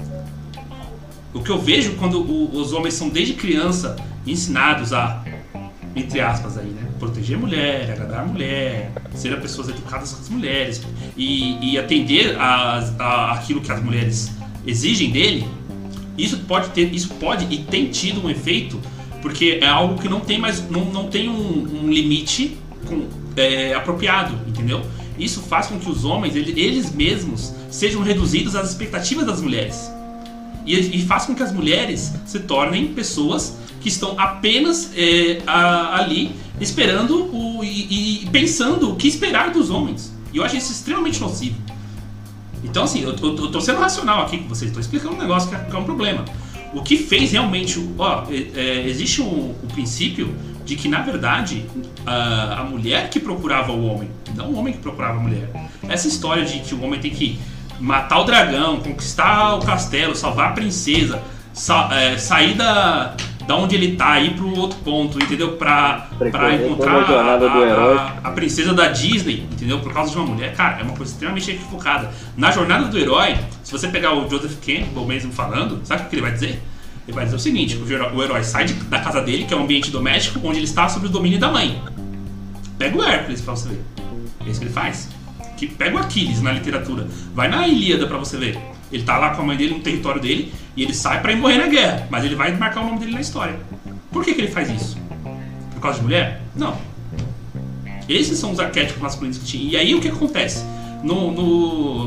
O que eu vejo quando os homens são desde criança ensinados a, entre aspas aí, né, proteger a mulher, agradar a mulher, ser pessoas educadas com as mulheres e atender aquilo que as mulheres exigem dele, isso pode e tem tido um efeito, porque é algo que não tem mais, não tem um limite apropriado, entendeu? Isso faz com que os homens, eles mesmos, sejam reduzidos às expectativas das mulheres. E faz com que as mulheres se tornem pessoas que estão apenas ali esperando e pensando o que esperar dos homens. E eu acho isso extremamente nocivo. Então, assim, eu tô sendo racional aqui com vocês, tô explicando um negócio que é um problema. O que fez realmente... existe o princípio de que, na verdade, a mulher que procurava o homem, não o homem que procurava a mulher. Essa história de que o homem tem que matar o dragão, conquistar o castelo, salvar a princesa, sair da onde ele tá, ir pro outro ponto, entendeu? Pra encontrar a princesa da Disney, entendeu? Por causa de uma mulher, cara, é uma coisa extremamente equivocada. Na jornada do herói, se você pegar o Joseph Campbell mesmo falando, sabe o que ele vai dizer? Ele vai dizer o seguinte: o herói sai da casa dele, que é um ambiente doméstico, onde ele está sob o domínio da mãe. Pega o Hércules pra você ver. É isso que ele faz. Pega o Aquiles na literatura, vai na Ilíada pra você ver. Ele tá lá com a mãe dele no território dele e ele sai pra ir morrer na guerra, mas ele vai marcar o nome dele na história. Por que ele faz isso? Por causa de mulher? Não. Esses são os arquétipos masculinos que tinha. E aí o que acontece? No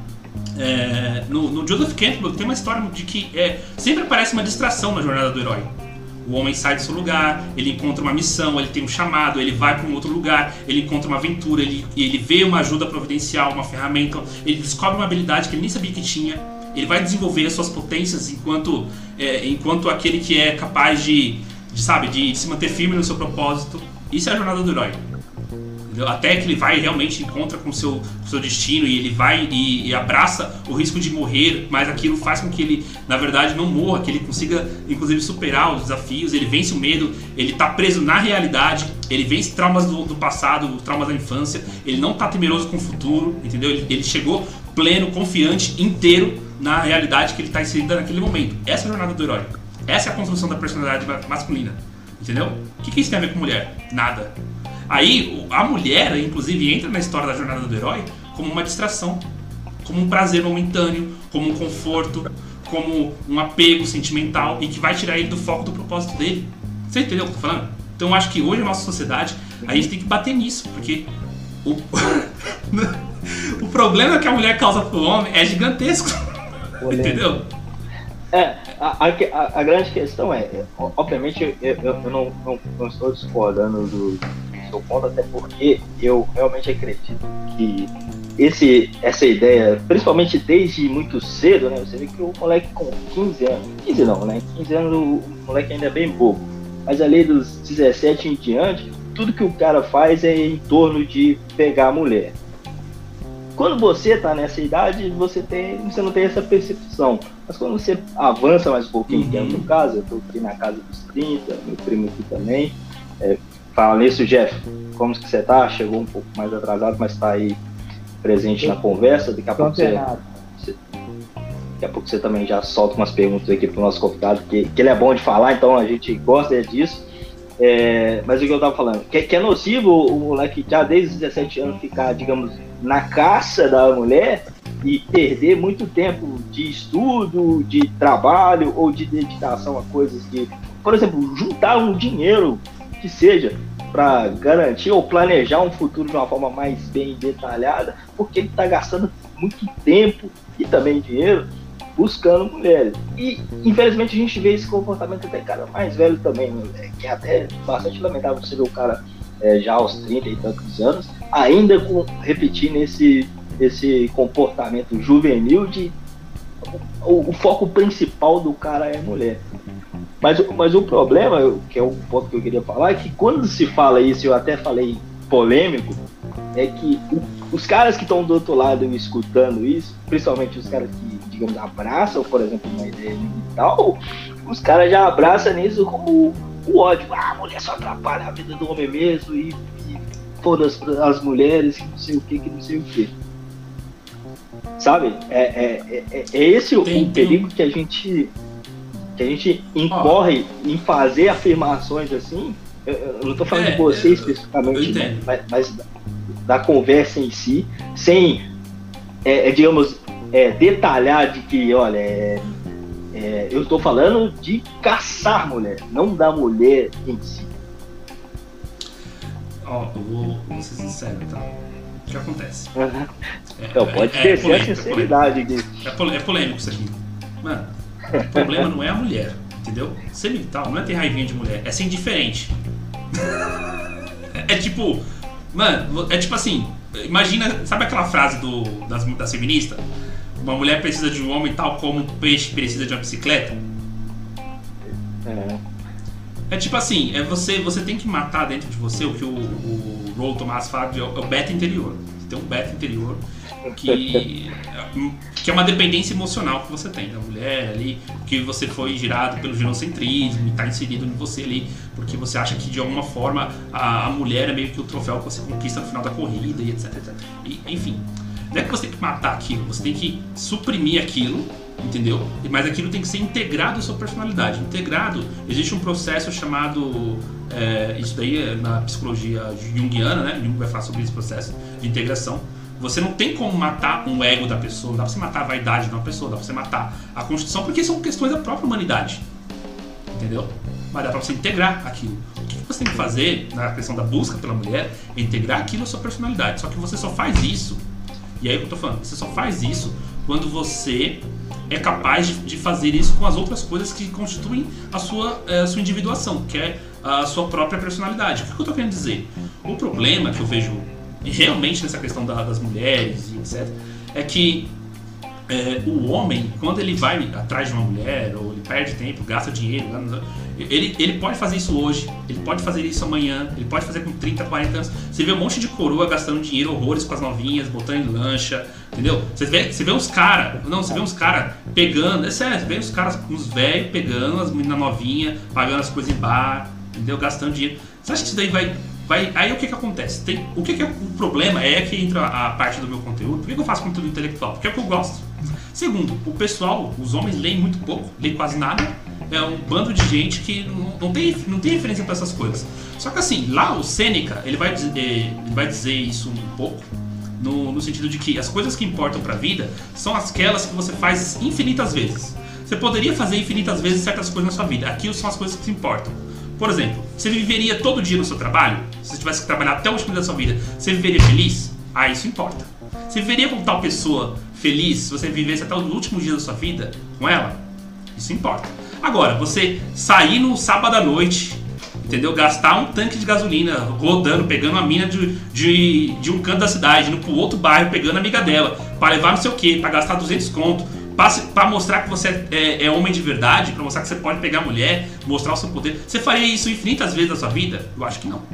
Joseph Campbell tem uma história de que sempre aparece uma distração na jornada do herói. O homem sai do seu lugar, ele encontra uma missão, ele tem um chamado, ele vai para um outro lugar, ele encontra uma aventura, ele vê uma ajuda providencial, uma ferramenta, ele descobre uma habilidade que ele nem sabia que tinha, ele vai desenvolver as suas potências enquanto aquele que é capaz de se manter firme no seu propósito. Isso é a jornada do herói. Até que ele vai realmente encontra com o seu destino e ele vai e abraça o risco de morrer, mas aquilo faz com que ele, na verdade, não morra, que ele consiga, inclusive, superar os desafios, ele vence o medo, ele está preso na realidade, ele vence traumas do passado, traumas da infância, ele não está temeroso com o futuro, entendeu? Ele chegou pleno, confiante, inteiro na realidade que ele está inserido naquele momento. Essa é a jornada do herói. Essa é a construção da personalidade masculina, entendeu? O que isso tem a ver com mulher? Nada. Aí a mulher, inclusive, entra na história da jornada do herói como uma distração, como um prazer momentâneo, como um conforto, como um apego sentimental e que vai tirar ele do foco do propósito dele. Você entendeu o que eu tô falando? Então eu acho que hoje na nossa sociedade a gente tem que bater nisso, porque o problema que a mulher causa pro homem é gigantesco. Entendeu? A grande questão obviamente eu não estou discordando do seu ponto, até porque eu realmente acredito que essa ideia, principalmente desde muito cedo, né? Você vê que o moleque com 15 anos, 15 não, né? 15 anos o moleque ainda é bem bobo, mas ali dos 17 em diante, tudo que o cara faz é em torno de pegar a mulher. Quando você tá nessa idade, você não tem essa percepção. Mas quando você avança mais um pouquinho, que é no caso, eu tô aqui na casa dos 30, meu primo aqui também. Fala nisso, Jeff, como que você tá? Chegou um pouco mais atrasado, mas tá aí presente na conversa. Daqui a pouco você também já solta umas perguntas aqui pro nosso convidado, que ele é bom de falar, então a gente gosta disso. Mas o que eu tava falando, que é nocivo o moleque já desde os 17 anos ficar, digamos, na caça da mulher e perder muito tempo de estudo, de trabalho ou de dedicação a coisas que, por exemplo, juntar um dinheiro que seja para garantir ou planejar um futuro de uma forma mais bem detalhada, porque ele está gastando muito tempo e também dinheiro buscando mulheres. E, infelizmente, a gente vê esse comportamento até cara mais velho também, né? Que é até bastante lamentável você ver o cara já aos 30 e tantos anos, ainda repetindo esse comportamento juvenil de o foco principal do cara é mulher. Mas o problema, que é o ponto que eu queria falar, é que quando se fala isso, eu até falei polêmico, é que os caras que estão do outro lado escutando isso, principalmente os caras que, digamos, abraçam, por exemplo, uma ideia e tal, os caras já abraçam isso como o ódio. A mulher só atrapalha a vida do homem mesmo e foda-se as mulheres, que não sei o que. Sabe? É esse o perigo que a gente incorre em fazer afirmações assim. Eu não estou falando de você especificamente, mas da conversa em si, sem, digamos, detalhar de que, olha, eu estou falando de caçar mulher, não da mulher em si. Eu vou ser sincero, tá? O que acontece? Então, pode ter a sinceridade aqui. É polêmico isso aqui. Mano, o problema não é a mulher, entendeu? Ser militar não é ter raivinha de mulher, é ser indiferente. É tipo, mano, é tipo assim, imagina, sabe aquela frase das feministas? Uma mulher precisa de um homem tal como um peixe precisa de uma bicicleta? É tipo assim, você tem que matar dentro de você o que o Rollo Tomás fala de o beta interior. Você tem um beta interior que é uma dependência emocional que você tem da mulher ali, que você foi girado pelo genocentrismo e está inserido em você ali, porque você acha que de alguma forma a mulher é meio que o troféu que você conquista no final da corrida e etc. E, enfim, não é que você tem que matar aquilo, você tem que suprimir aquilo, entendeu? Mas aquilo tem que ser integrado à sua personalidade. Integrado, existe um processo chamado, isso daí é na psicologia junguiana, né? Jung vai falar sobre esse processo de integração. Você não tem como matar um ego da pessoa, não dá pra você matar a vaidade de uma pessoa, dá pra você matar a constituição, porque são questões da própria humanidade, entendeu? Mas dá pra você integrar aquilo. O que você tem que fazer na questão da busca pela mulher é integrar aquilo à sua personalidade. Só que você só faz isso, e aí é o que eu tô falando, você só faz isso quando você é capaz de fazer isso com as outras coisas que constituem a sua individuação, que é a sua própria personalidade. O que eu tô querendo dizer? O problema que eu vejo realmente nessa questão das mulheres e etc, é que o homem, quando ele vai atrás de uma mulher, ou ele perde tempo, gasta dinheiro, ele pode fazer isso hoje, ele pode fazer isso amanhã, ele pode fazer com 30, 40 anos. Você vê um monte de coroa gastando dinheiro, horrores com as novinhas, botando em lancha, entendeu? Você vê uns caras pegando, é sério, você vê uns velhos pegando as meninas novinhas, pagando as coisas em bar, entendeu? Gastando dinheiro. Você acha que isso daí vai... Aí o que acontece? O problema é que entra a parte do meu conteúdo. Por que eu faço conteúdo intelectual? Porque é o que eu gosto. Segundo, o pessoal, os homens leem muito pouco, leem quase nada. É um bando de gente que não tem referência para essas coisas. Só que assim, lá o Sêneca, ele vai dizer isso um pouco, no sentido de que as coisas que importam para a vida são aquelas que você faz infinitas vezes. Você poderia fazer infinitas vezes certas coisas na sua vida. Aquilo são as coisas que te importam. Por exemplo, você viveria todo dia no seu trabalho? Se você tivesse que trabalhar até o último dia da sua vida, você viveria feliz? Ah, isso importa. Você viveria com tal pessoa feliz se você vivesse até o último dia da sua vida com ela? Isso importa. Agora, você sair no sábado à noite, entendeu? Gastar um tanque de gasolina, rodando, pegando a mina de um canto da cidade, indo pro outro bairro, pegando a amiga dela, pra levar não sei o que, pra gastar 200 conto, pra mostrar que você é homem de verdade, pra mostrar que você pode pegar a mulher, mostrar o seu poder. Você faria isso infinitas vezes na sua vida? Eu acho que não.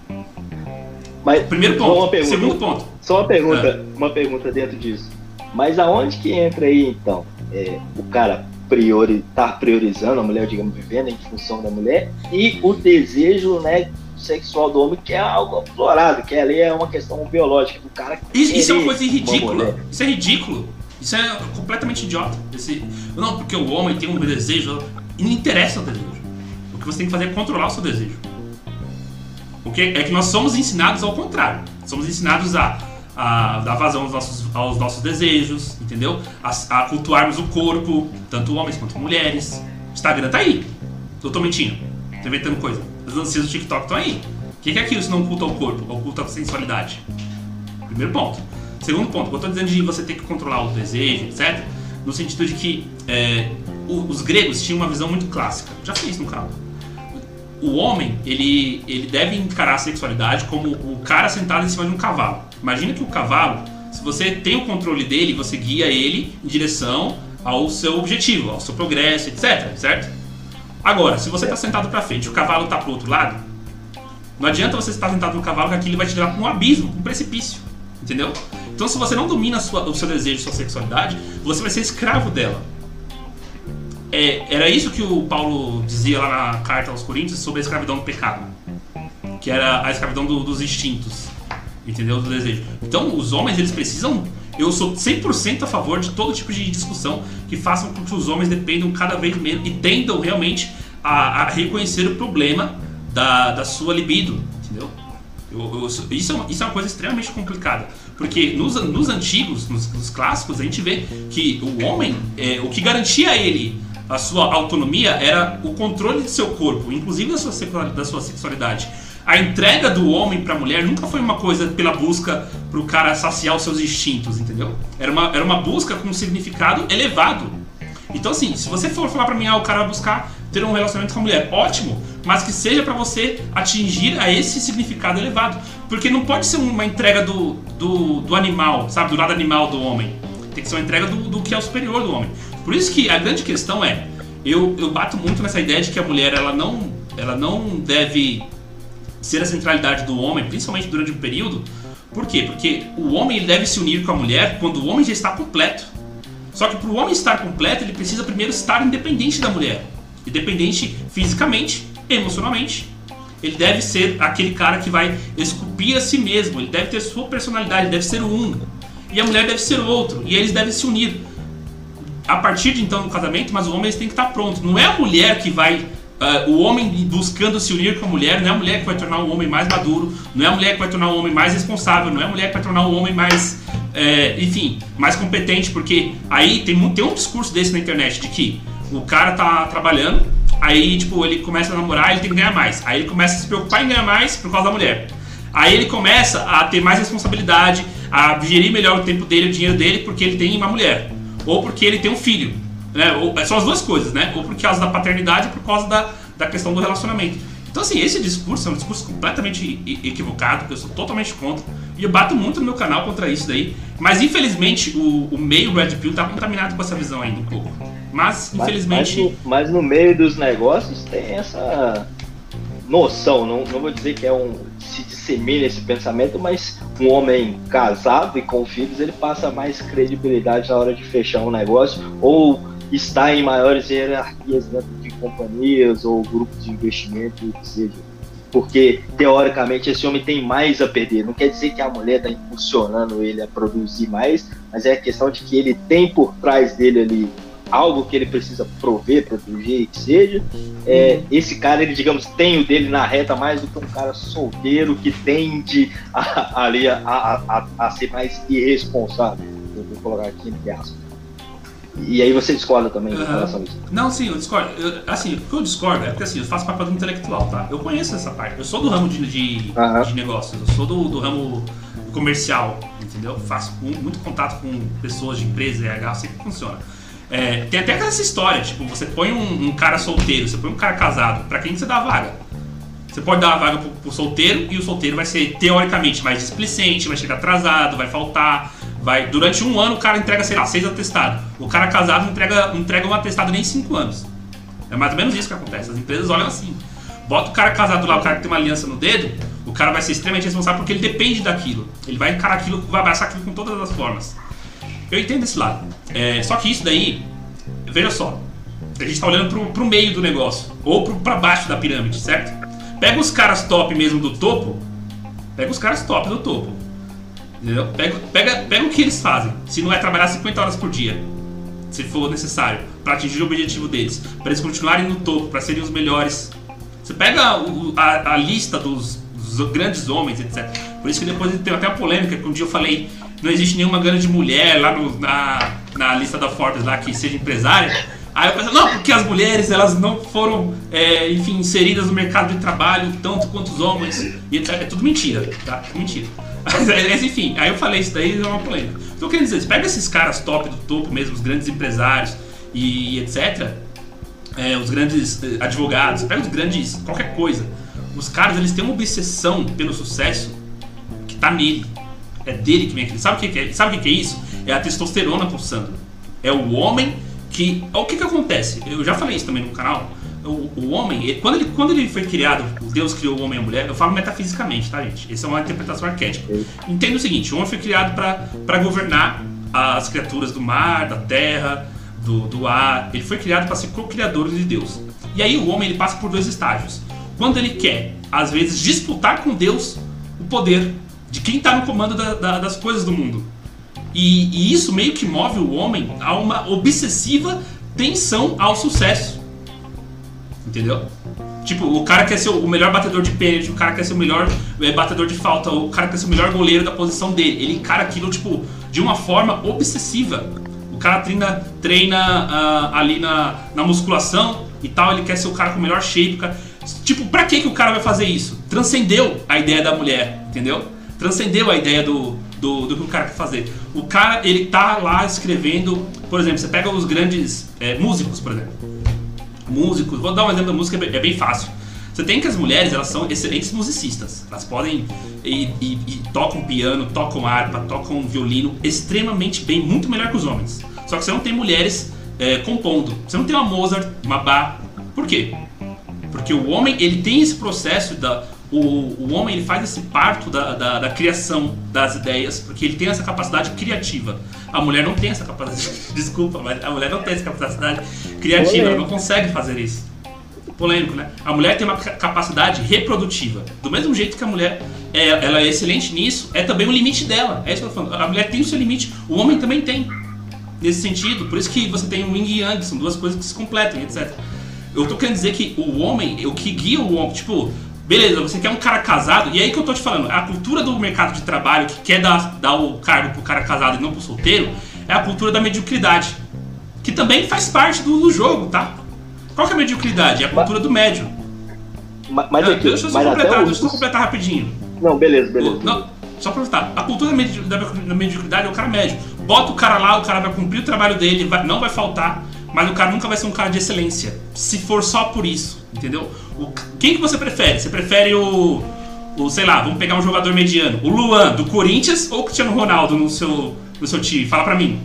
Mas, primeiro ponto. Segundo ponto. Só uma pergunta dentro disso. Mas aonde que entra aí, então, o cara tá priorizando a mulher, digamos, vivendo em função da mulher, e o desejo, né, sexual do homem, que é algo aflorado, que ali é uma questão biológica do cara. Isso é uma coisa ridícula. Isso é ridículo. Isso é completamente idiota. Não, porque o homem tem um desejo. E não interessa o desejo. O que você tem que fazer é controlar o seu desejo. Porque é que nós somos ensinados ao contrário. Somos ensinados a dar vazão aos nossos desejos, entendeu? A cultuarmos o corpo, tanto homens quanto mulheres. O Instagram tá aí. Eu tô mentindo. Tô inventando coisa. As dancinhas do TikTok estão aí. O que é aquilo se não oculta o corpo? Oculta a sensualidade. Primeiro ponto. Segundo ponto, eu tô dizendo de você ter que controlar o desejo, etc. no sentido de que os gregos tinham uma visão muito clássica. Já fiz isso no canal. O homem, ele deve encarar a sexualidade como o cara sentado em cima de um cavalo. Imagina que o cavalo, se você tem o controle dele, você guia ele em direção ao seu objetivo, ao seu progresso, etc, certo? Agora, se você está sentado para frente e o cavalo está para o outro lado, não adianta você estar sentado no cavalo, que aquilo vai te levar para um abismo, um precipício, entendeu? Então, se você não domina o seu desejo, sua sexualidade, você vai ser escravo dela. Era isso que o Paulo dizia lá na carta aos Coríntios sobre a escravidão do pecado, que era a escravidão dos instintos, entendeu? Do desejo. Então, os homens, eles precisam... Eu sou 100% a favor de todo tipo de discussão que façam com que os homens dependam cada vez menos e tendam realmente a reconhecer o problema da sua libido, entendeu? Isso é uma coisa extremamente complicada, porque nos antigos, nos clássicos, a gente vê que o homem, o que garantia a ele a sua autonomia era o controle de seu corpo, inclusive da sua sexualidade. A entrega do homem para a mulher nunca foi uma coisa pela busca para o cara saciar os seus instintos, entendeu? Era uma busca com um significado elevado. Então, assim, se você for falar para mim, o cara vai buscar ter um relacionamento com a mulher, ótimo, mas que seja para você atingir a esse significado elevado. Porque não pode ser uma entrega do animal, sabe? Do lado animal do homem. Tem que ser uma entrega do que é o superior do homem. Por isso que a grande questão eu bato muito nessa ideia de que a mulher, ela não deve ser a centralidade do homem, principalmente durante um período. Por quê? Porque o homem, ele deve se unir com a mulher quando o homem já está completo. Só que para o homem estar completo, ele precisa primeiro estar independente da mulher. Independente fisicamente, emocionalmente. Ele deve ser aquele cara que vai esculpir a si mesmo. Ele deve ter sua personalidade, ele deve ser um. E a mulher deve ser outro. E eles devem se unir a partir de então do casamento, mas o homem tem que estar pronto. Não é a mulher que vai... o homem buscando se unir com a mulher, não é a mulher que vai tornar o homem mais maduro, não é a mulher que vai tornar o homem mais responsável, não é a mulher que vai tornar o homem mais, mais competente, porque aí tem um discurso desse na internet, de que o cara tá trabalhando, aí tipo, ele começa a namorar, ele tem que ganhar mais, aí ele começa a se preocupar em ganhar mais por causa da mulher, aí ele começa a ter mais responsabilidade, a gerir melhor o tempo dele, o dinheiro dele, porque ele tem uma mulher, ou porque ele tem um filho. São as duas coisas, né? Ou por causa da paternidade ou por causa da questão do relacionamento. Então, assim, esse discurso é um discurso completamente equivocado, que eu sou totalmente contra. E eu bato muito no meu canal contra isso daí. Mas, infelizmente, o meio Red Pill tá contaminado com essa visão ainda um pouco. Mas, infelizmente... Mas no meio dos negócios tem essa noção, não vou dizer que se dissemina esse pensamento, mas um homem casado e com filhos, ele passa mais credibilidade na hora de fechar um negócio, ou está em maiores hierarquias dentro de companhias ou grupos de investimento, o que seja. Porque, teoricamente, esse homem tem mais a perder. Não quer dizer que a mulher está impulsionando ele a produzir mais, mas é a questão de que ele tem por trás dele ali algo que ele precisa prover, proteger, que seja. Esse cara, ele, digamos, tem o dele na reta mais do que um cara solteiro que tende a ser mais irresponsável. Eu vou colocar aqui entre aspas. E aí você discorda também em relação a isso? Não, sim, eu discordo. Assim, o que eu discordo é porque assim, eu faço papel do intelectual, tá? Eu conheço essa parte. Eu sou do ramo de negócios, eu sou do ramo comercial, entendeu? Faço muito contato com pessoas de empresa, RH, sei que funciona. Tem até essa história, tipo, você põe um cara solteiro, você põe um cara casado, pra quem você dá a vaga? Você pode dar a vaga pro solteiro, e o solteiro vai ser, teoricamente, mais displicente, vai chegar atrasado, vai faltar, durante um ano o cara entrega, sei lá, 6 atestados. O cara casado não entrega um atestado nem 5 anos. É mais ou menos isso que acontece, as empresas olham assim. Bota o cara casado lá, o cara que tem uma aliança no dedo, o cara vai ser extremamente responsável porque ele depende daquilo. Ele vai encarar aquilo, vai abraçar aquilo com todas as formas. Eu entendo esse lado. Só que isso daí, veja só, a gente tá olhando pro meio do negócio, ou pra baixo da pirâmide, certo? Pega os caras top mesmo do topo, entendeu? Pega o que eles fazem, se não é trabalhar 50 horas por dia, se for necessário, para atingir o objetivo deles, para eles continuarem no topo, para serem os melhores. Você pega a lista dos grandes homens, etc. Por isso que depois teve até uma polêmica, que um dia eu falei, não existe nenhuma grande mulher lá na lista da Forbes lá que seja empresária. Aí eu pensei, não, porque as mulheres elas não foram, inseridas no mercado de trabalho tanto quanto os homens. E etc. É tudo mentira, tá? É mentira. Mas enfim, aí eu falei isso daí, é uma polêmica. Então, quer dizer, pega esses caras top do topo mesmo, os grandes empresários e etc., os grandes advogados, pega os grandes, qualquer coisa. Os caras, eles têm uma obsessão pelo sucesso que tá nele. É dele que vem aquilo. Sabe o que é isso? É a testosterona pulsando. É o homem que... O que acontece? Eu já falei isso também no canal. O homem, quando ele foi criado, Deus criou o homem e a mulher, eu falo metafisicamente, tá, gente? Essa é uma interpretação arquétipa. Entenda o seguinte, o homem foi criado para governar as criaturas do mar, da terra, do ar. Ele foi criado para ser co-criador de Deus. E aí o homem, ele passa por 2 estágios. Quando ele quer, às vezes, disputar com Deus o poder de quem está no comando das coisas do mundo. E isso meio que move o homem a uma obsessiva tensão ao sucesso. Entendeu? Tipo, o cara quer ser o melhor batedor de pênalti, o cara quer ser o melhor batedor de falta, o cara quer ser o melhor goleiro da posição dele. Ele encara aquilo, tipo, de uma forma obsessiva. O cara treina ali na musculação e tal, ele quer ser o cara com o melhor shape. Tipo, pra que o cara vai fazer isso? Transcendeu a ideia da mulher, entendeu? Transcendeu a ideia do que o cara quer fazer. O cara, ele tá lá escrevendo, por exemplo, você pega os grandes músicos, por exemplo. Músicos, vou dar um exemplo da música, é bem fácil. Você tem que as mulheres, elas são excelentes musicistas. Elas podem e tocam piano, tocam harpa, tocam violino extremamente bem, muito melhor que os homens. Só que você não tem mulheres compondo. Você não tem uma Mozart, uma Bach. Por quê? Porque o homem, ele tem esse processo o homem, ele faz esse parto da criação das ideias, porque ele tem essa capacidade criativa. A mulher não tem essa capacidade. Desculpa, mas a mulher não tem essa capacidade criativa. Ela não consegue fazer isso. Polêmico, né? A mulher tem uma capacidade reprodutiva. Do mesmo jeito que a mulher ela é excelente nisso, é também o limite dela. É isso que eu tô falando. A mulher tem o seu limite, o homem também tem. Nesse sentido, por isso que você tem o yin e yang, são 2 coisas que se completam, etc. Eu tô querendo dizer que o homem, o que guia o homem, tipo, beleza, você quer um cara casado, e aí que eu tô te falando, a cultura do mercado de trabalho que quer dar o cargo pro cara casado e não pro solteiro, é a cultura da mediocridade, que também faz parte do jogo, tá? Qual que é a mediocridade? É a cultura do médio. Mas deixa eu só completar rapidinho. Não, beleza. Não, só pra aproveitar. A cultura da mediocridade é o cara médio. Bota o cara lá, o cara vai cumprir o trabalho dele, não vai faltar, mas o cara nunca vai ser um cara de excelência, se for só por isso, entendeu? Quem que você prefere? Você prefere o sei lá, vamos pegar um jogador mediano, o Luan do Corinthians ou o Cristiano Ronaldo no seu time? Fala pra mim.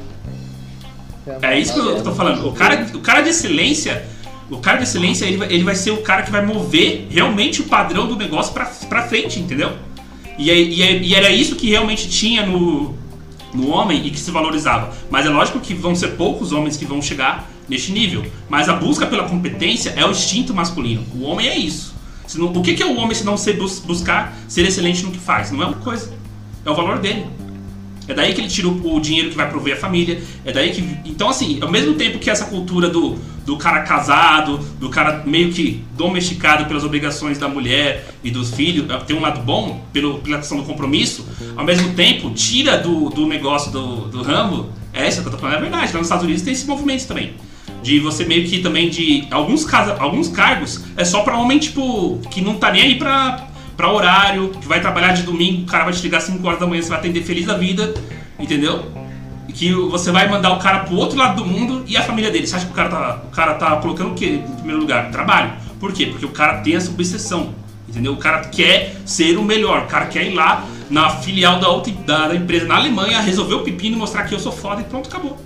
É isso que eu tô falando. O cara de excelência, ele vai ser o cara que vai mover realmente o padrão do negócio pra frente, entendeu? E era isso que realmente tinha no homem e que se valorizava. Mas é lógico que vão ser poucos homens que vão chegar neste nível. Mas a busca pela competência é o instinto masculino. O homem é isso. O que é o homem se não buscar ser excelente no que faz? Não é uma coisa. É o valor dele. É daí que ele tira o dinheiro que vai prover a família. É daí que... Então, assim, ao mesmo tempo que essa cultura do cara casado, do cara meio que domesticado pelas obrigações da mulher e dos filhos, tem um lado bom pela questão do compromisso, ao mesmo tempo tira do negócio do ramo. É isso que eu tô falando, é verdade. Lá nos Estados Unidos tem esse movimento também. De você meio que também de... Alguns cargos é só pra homem, tipo, que não tá nem aí pra horário, que vai trabalhar de domingo, o cara vai te ligar às 5 horas da manhã, você vai atender feliz da vida, entendeu? E que você vai mandar o cara pro outro lado do mundo e a família dele. Você acha que o cara tá colocando o quê em primeiro lugar? Trabalho. Por quê? Porque o cara tem essa obsessão, entendeu? O cara quer ser o melhor, o cara quer ir lá na filial da empresa na Alemanha, resolver o pepino e mostrar que eu sou foda e pronto, acabou.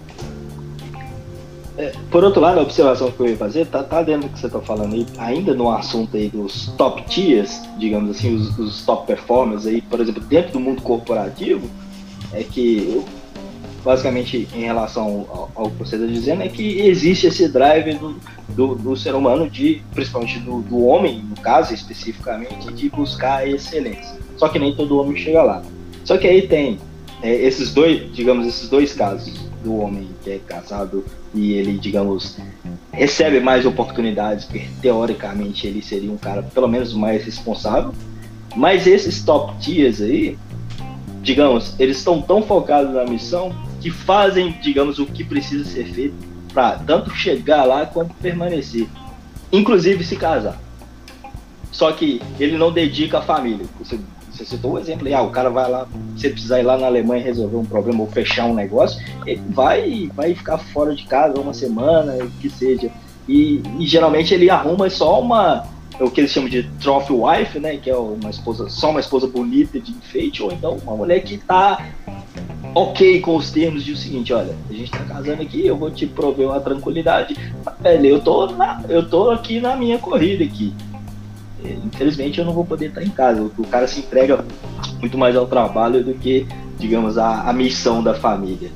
Por outro lado, a observação que eu ia fazer tá dentro do que você está falando aí, ainda no assunto aí dos top tiers, digamos assim, os top performers aí, por exemplo, dentro do mundo corporativo, é que basicamente em relação ao que você está dizendo, é que existe esse drive do ser humano, principalmente do homem, no caso especificamente, de buscar a excelência. Só que nem todo homem chega lá. Só que aí tem esses dois casos do homem que é casado e ele, digamos, recebe mais oportunidades, porque teoricamente ele seria um cara pelo menos mais responsável, mas esses top tiers aí, digamos, eles estão tão focados na missão que fazem, digamos, o que precisa ser feito para tanto chegar lá quanto permanecer, inclusive se casar. Só que ele não dedica à família. Você você citou o exemplo aí, o cara vai lá, se ele precisar ir lá na Alemanha resolver um problema ou fechar um negócio, ele vai ficar fora de casa uma semana, o que seja. E geralmente ele arruma só o que eles chamam de trophy wife, né, que é só uma esposa bonita de enfeite, ou então uma mulher que tá ok com os termos de o seguinte: olha, a gente tá casando aqui, eu vou te prover uma tranquilidade, velho, eu tô aqui na minha corrida aqui. Infelizmente eu não vou poder estar em casa. O cara se entrega muito mais ao trabalho do que, digamos, a missão da família.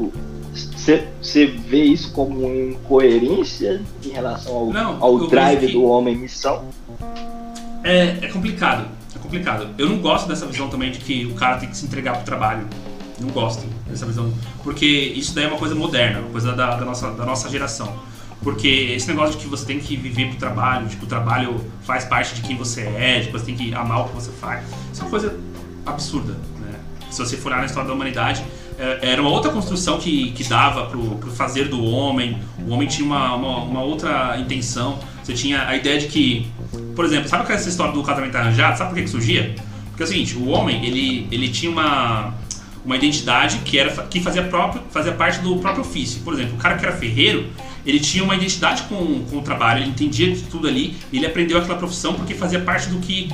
Você vê isso como uma incoerência em relação ao drive do homem missão? É complicado. Eu não gosto dessa visão também de que o cara tem que se entregar pro trabalho. Não gosto dessa visão, porque isso daí é uma coisa moderna, uma coisa da nossa geração. Porque esse negócio de que você tem que viver pro trabalho, de que o trabalho faz parte de quem você é, de que você tem que amar o que você faz, isso é uma coisa absurda, né? Se você for olhar na história da humanidade, era uma outra construção que dava pro fazer do homem. O homem tinha uma outra intenção. Você tinha a ideia de que, por exemplo, sabe essa história do casamento arranjado? Sabe por que surgia? Porque é o seguinte, o homem, ele tinha uma identidade que fazia parte do próprio ofício. Por exemplo, o cara que era ferreiro, ele tinha uma identidade com o trabalho, ele entendia de tudo ali, ele aprendeu aquela profissão porque fazia parte do que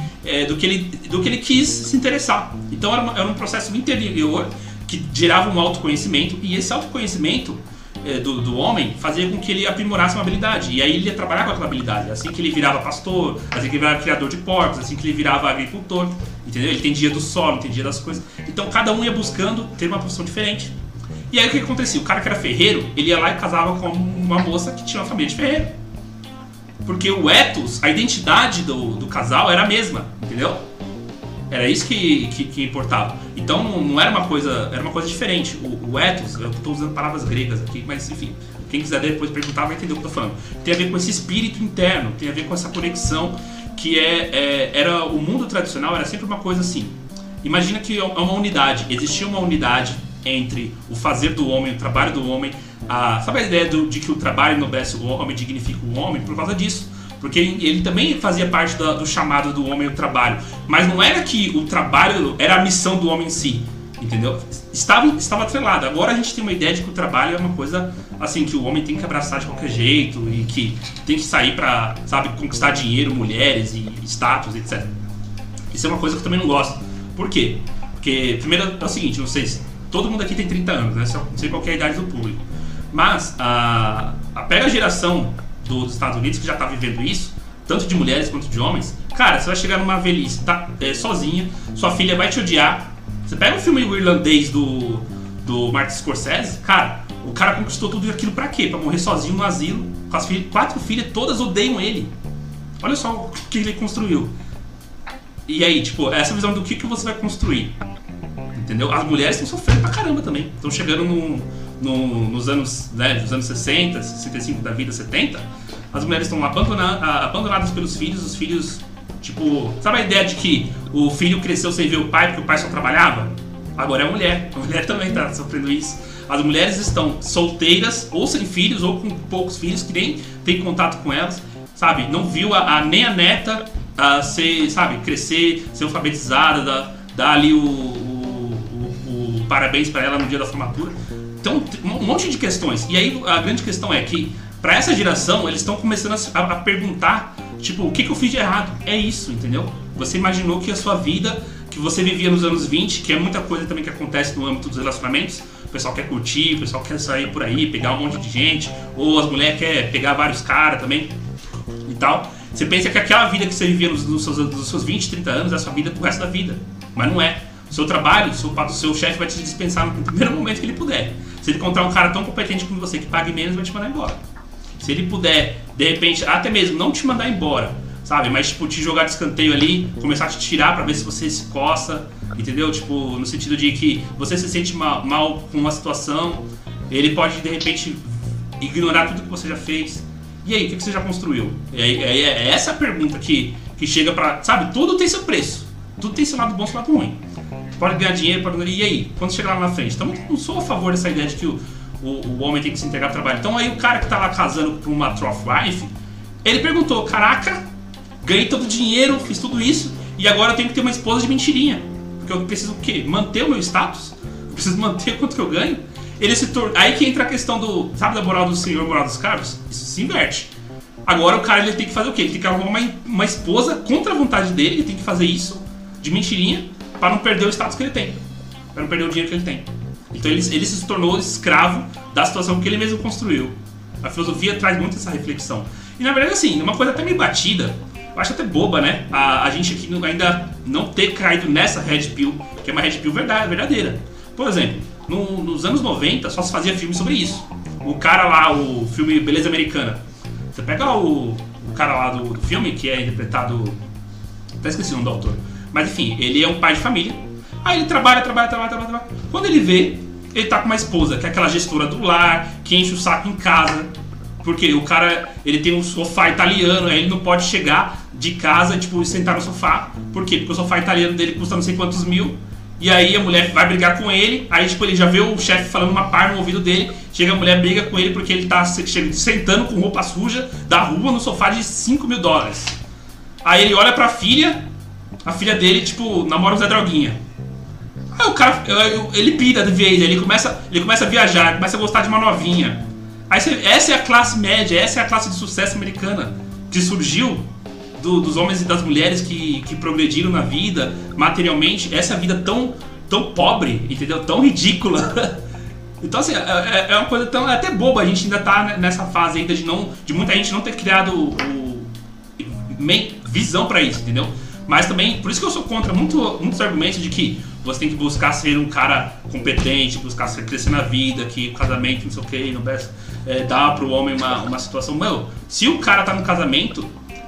ele quis se interessar. Então era um processo interior que gerava um autoconhecimento, e esse autoconhecimento do homem fazia com que ele aprimorasse uma habilidade, e aí ele ia trabalhar com aquela habilidade. Assim que ele virava pastor, assim que ele virava criador de porcos, assim que ele virava agricultor, entendeu? Ele entendia do solo, entendia das coisas. Então cada um ia buscando ter uma profissão diferente. E aí o que acontecia? O cara que era ferreiro, ele ia lá e casava com uma moça que tinha uma família de ferreiro. Porque o ethos, a identidade do casal era a mesma, entendeu? Era isso que importava. Então não era uma coisa, era uma coisa diferente. O ethos, eu estou usando palavras gregas aqui, mas enfim, quem quiser depois perguntar vai entender o que eu estou falando. Tem a ver com esse espírito interno, tem a ver com essa conexão que era o mundo tradicional, era sempre uma coisa assim. Imagina que é uma unidade, existia uma unidade entre o fazer do homem, o trabalho do homem. Sabe a ideia de que o trabalho enobrece o homem, dignifica o homem? Por causa disso. Porque ele também fazia parte do chamado do homem, o trabalho. Mas não era que o trabalho era a missão do homem em si, entendeu? Estava atrelado. Agora a gente tem uma ideia de que o trabalho é uma coisa assim, que o homem tem que abraçar de qualquer jeito e que tem que sair pra, sabe, conquistar dinheiro, mulheres e status, etc. Isso é uma coisa que eu também não gosto. Por quê? Porque, primeiro, é o seguinte, não sei se todo mundo aqui tem 30 anos, né? Não sei qual que é a idade do público. Mas pega a geração dos Estados Unidos que já tá vivendo isso, tanto de mulheres quanto de homens. Cara, você vai chegar numa velhice, tá sozinha, sua filha vai te odiar. Você pega um filme irlandês do Martin Scorsese, cara, o cara conquistou tudo aquilo pra quê? Pra morrer sozinho no asilo, com as 4 filhas, todas odeiam ele. Olha só o que ele construiu. E aí, tipo, essa visão do que você vai construir, entendeu? As mulheres estão sofrendo pra caramba também. Estão chegando nos anos, né, dos anos 60, 65 da vida, 70. As mulheres estão abandonadas pelos filhos. Os filhos, tipo, sabe a ideia de que o filho cresceu sem ver o pai porque o pai só trabalhava? Agora é a mulher também tá sofrendo isso. As mulheres estão solteiras, ou sem filhos, ou com poucos filhos, que nem tem contato com elas, sabe? Não viu nem a neta crescer, ser alfabetizada, dar ali o parabéns para ela no dia da formatura. Então, um monte de questões. E aí a grande questão é que, para essa geração, eles estão começando a perguntar, tipo, o que eu fiz de errado? É isso, entendeu? Você imaginou que a sua vida, que você vivia nos anos 20, que é muita coisa também que acontece no âmbito dos relacionamentos, o pessoal quer curtir, o pessoal quer sair por aí, pegar um monte de gente, ou as mulheres querem pegar vários caras também e tal. Você pensa que aquela vida que você vivia nos seus 20, 30 anos é a sua vida pro resto da vida. Mas não é. O seu trabalho, o seu chefe vai te dispensar no primeiro momento que ele puder. Se ele encontrar um cara tão competente como você que pague menos, vai te mandar embora. Se ele puder, de repente, até mesmo não te mandar embora, sabe? Mas, tipo, te jogar de escanteio ali, começar a te tirar pra ver se você se coça, entendeu? Tipo, no sentido de que você se sente mal com uma situação, ele pode, de repente, ignorar tudo que você já fez. E aí, o que você já construiu? É essa a pergunta que chega pra... Sabe, tudo tem seu preço. Tudo tem seu lado bom e seu lado ruim. Pode ganhar dinheiro, E aí, quando chegar lá na frente? Então, não sou a favor dessa ideia de que o homem tem que se entregar ao trabalho. Então, aí o cara que tá lá casando com uma trophy wife, ele perguntou, caraca, ganhei todo o dinheiro, fiz tudo isso, E agora eu tenho que ter uma esposa de mentirinha. Porque eu preciso o quê? Manter o meu status? Eu preciso manter quanto que eu ganho? Aí que entra a questão do... Sabe da moral do senhor, moral dos escravos? Isso se inverte. Agora o cara ele tem que fazer o quê? Ele tem que arrumar uma esposa contra a vontade dele. Ele tem que fazer isso de mentirinha para não perder o status que ele tem. Para não perder o dinheiro que ele tem. Então ele se tornou escravo da situação que ele mesmo construiu. A filosofia traz muito essa reflexão. E na verdade assim, uma coisa até meio batida, eu acho até boba, né? A gente aqui ainda não ter caído nessa Red Pill, que é uma Red Pill verdadeira. Por exemplo, nos anos 90 só se fazia filme sobre isso. O cara lá, o filme Beleza Americana. Você pega o cara lá do filme, que é interpretado... Até esqueci o nome do autor. Mas enfim, ele é um pai de família. Aí ele trabalha. Quando ele vê, ele tá com uma esposa, que é aquela gestora do lar, que enche o saco em casa. Porque o cara, ele tem um sofá italiano, aí ele não pode chegar de casa, tipo, e sentar no sofá. Por quê? Porque o sofá italiano dele custa não sei quantos mil. E aí a mulher vai brigar com ele. Aí tipo, ele já vê o chefe falando uma par no ouvido dele. Chega a mulher, briga com ele porque ele tá sentando com roupa suja da rua no sofá de $5.000. Aí ele olha pra filha. A filha dele, tipo, namora o Zé Droguinha. Aí o cara, ele pira de vez. Ele começa a viajar, ele começa a gostar de uma novinha. Aí essa é a classe média, essa é a classe de sucesso americana que surgiu dos homens e das mulheres que progrediram na vida materialmente. Essa é a vida tão pobre, entendeu? Tão ridícula. Então assim, é uma coisa tão até boba. A gente ainda tá nessa fase ainda de muita gente não ter criado visão pra isso, entendeu? Mas também, por isso que eu sou contra muitos argumentos de que você tem que buscar ser um cara competente, buscar crescer na vida, que o casamento, não sei o que, não dá pro homem uma situação. Meu, se o cara tá no casamento,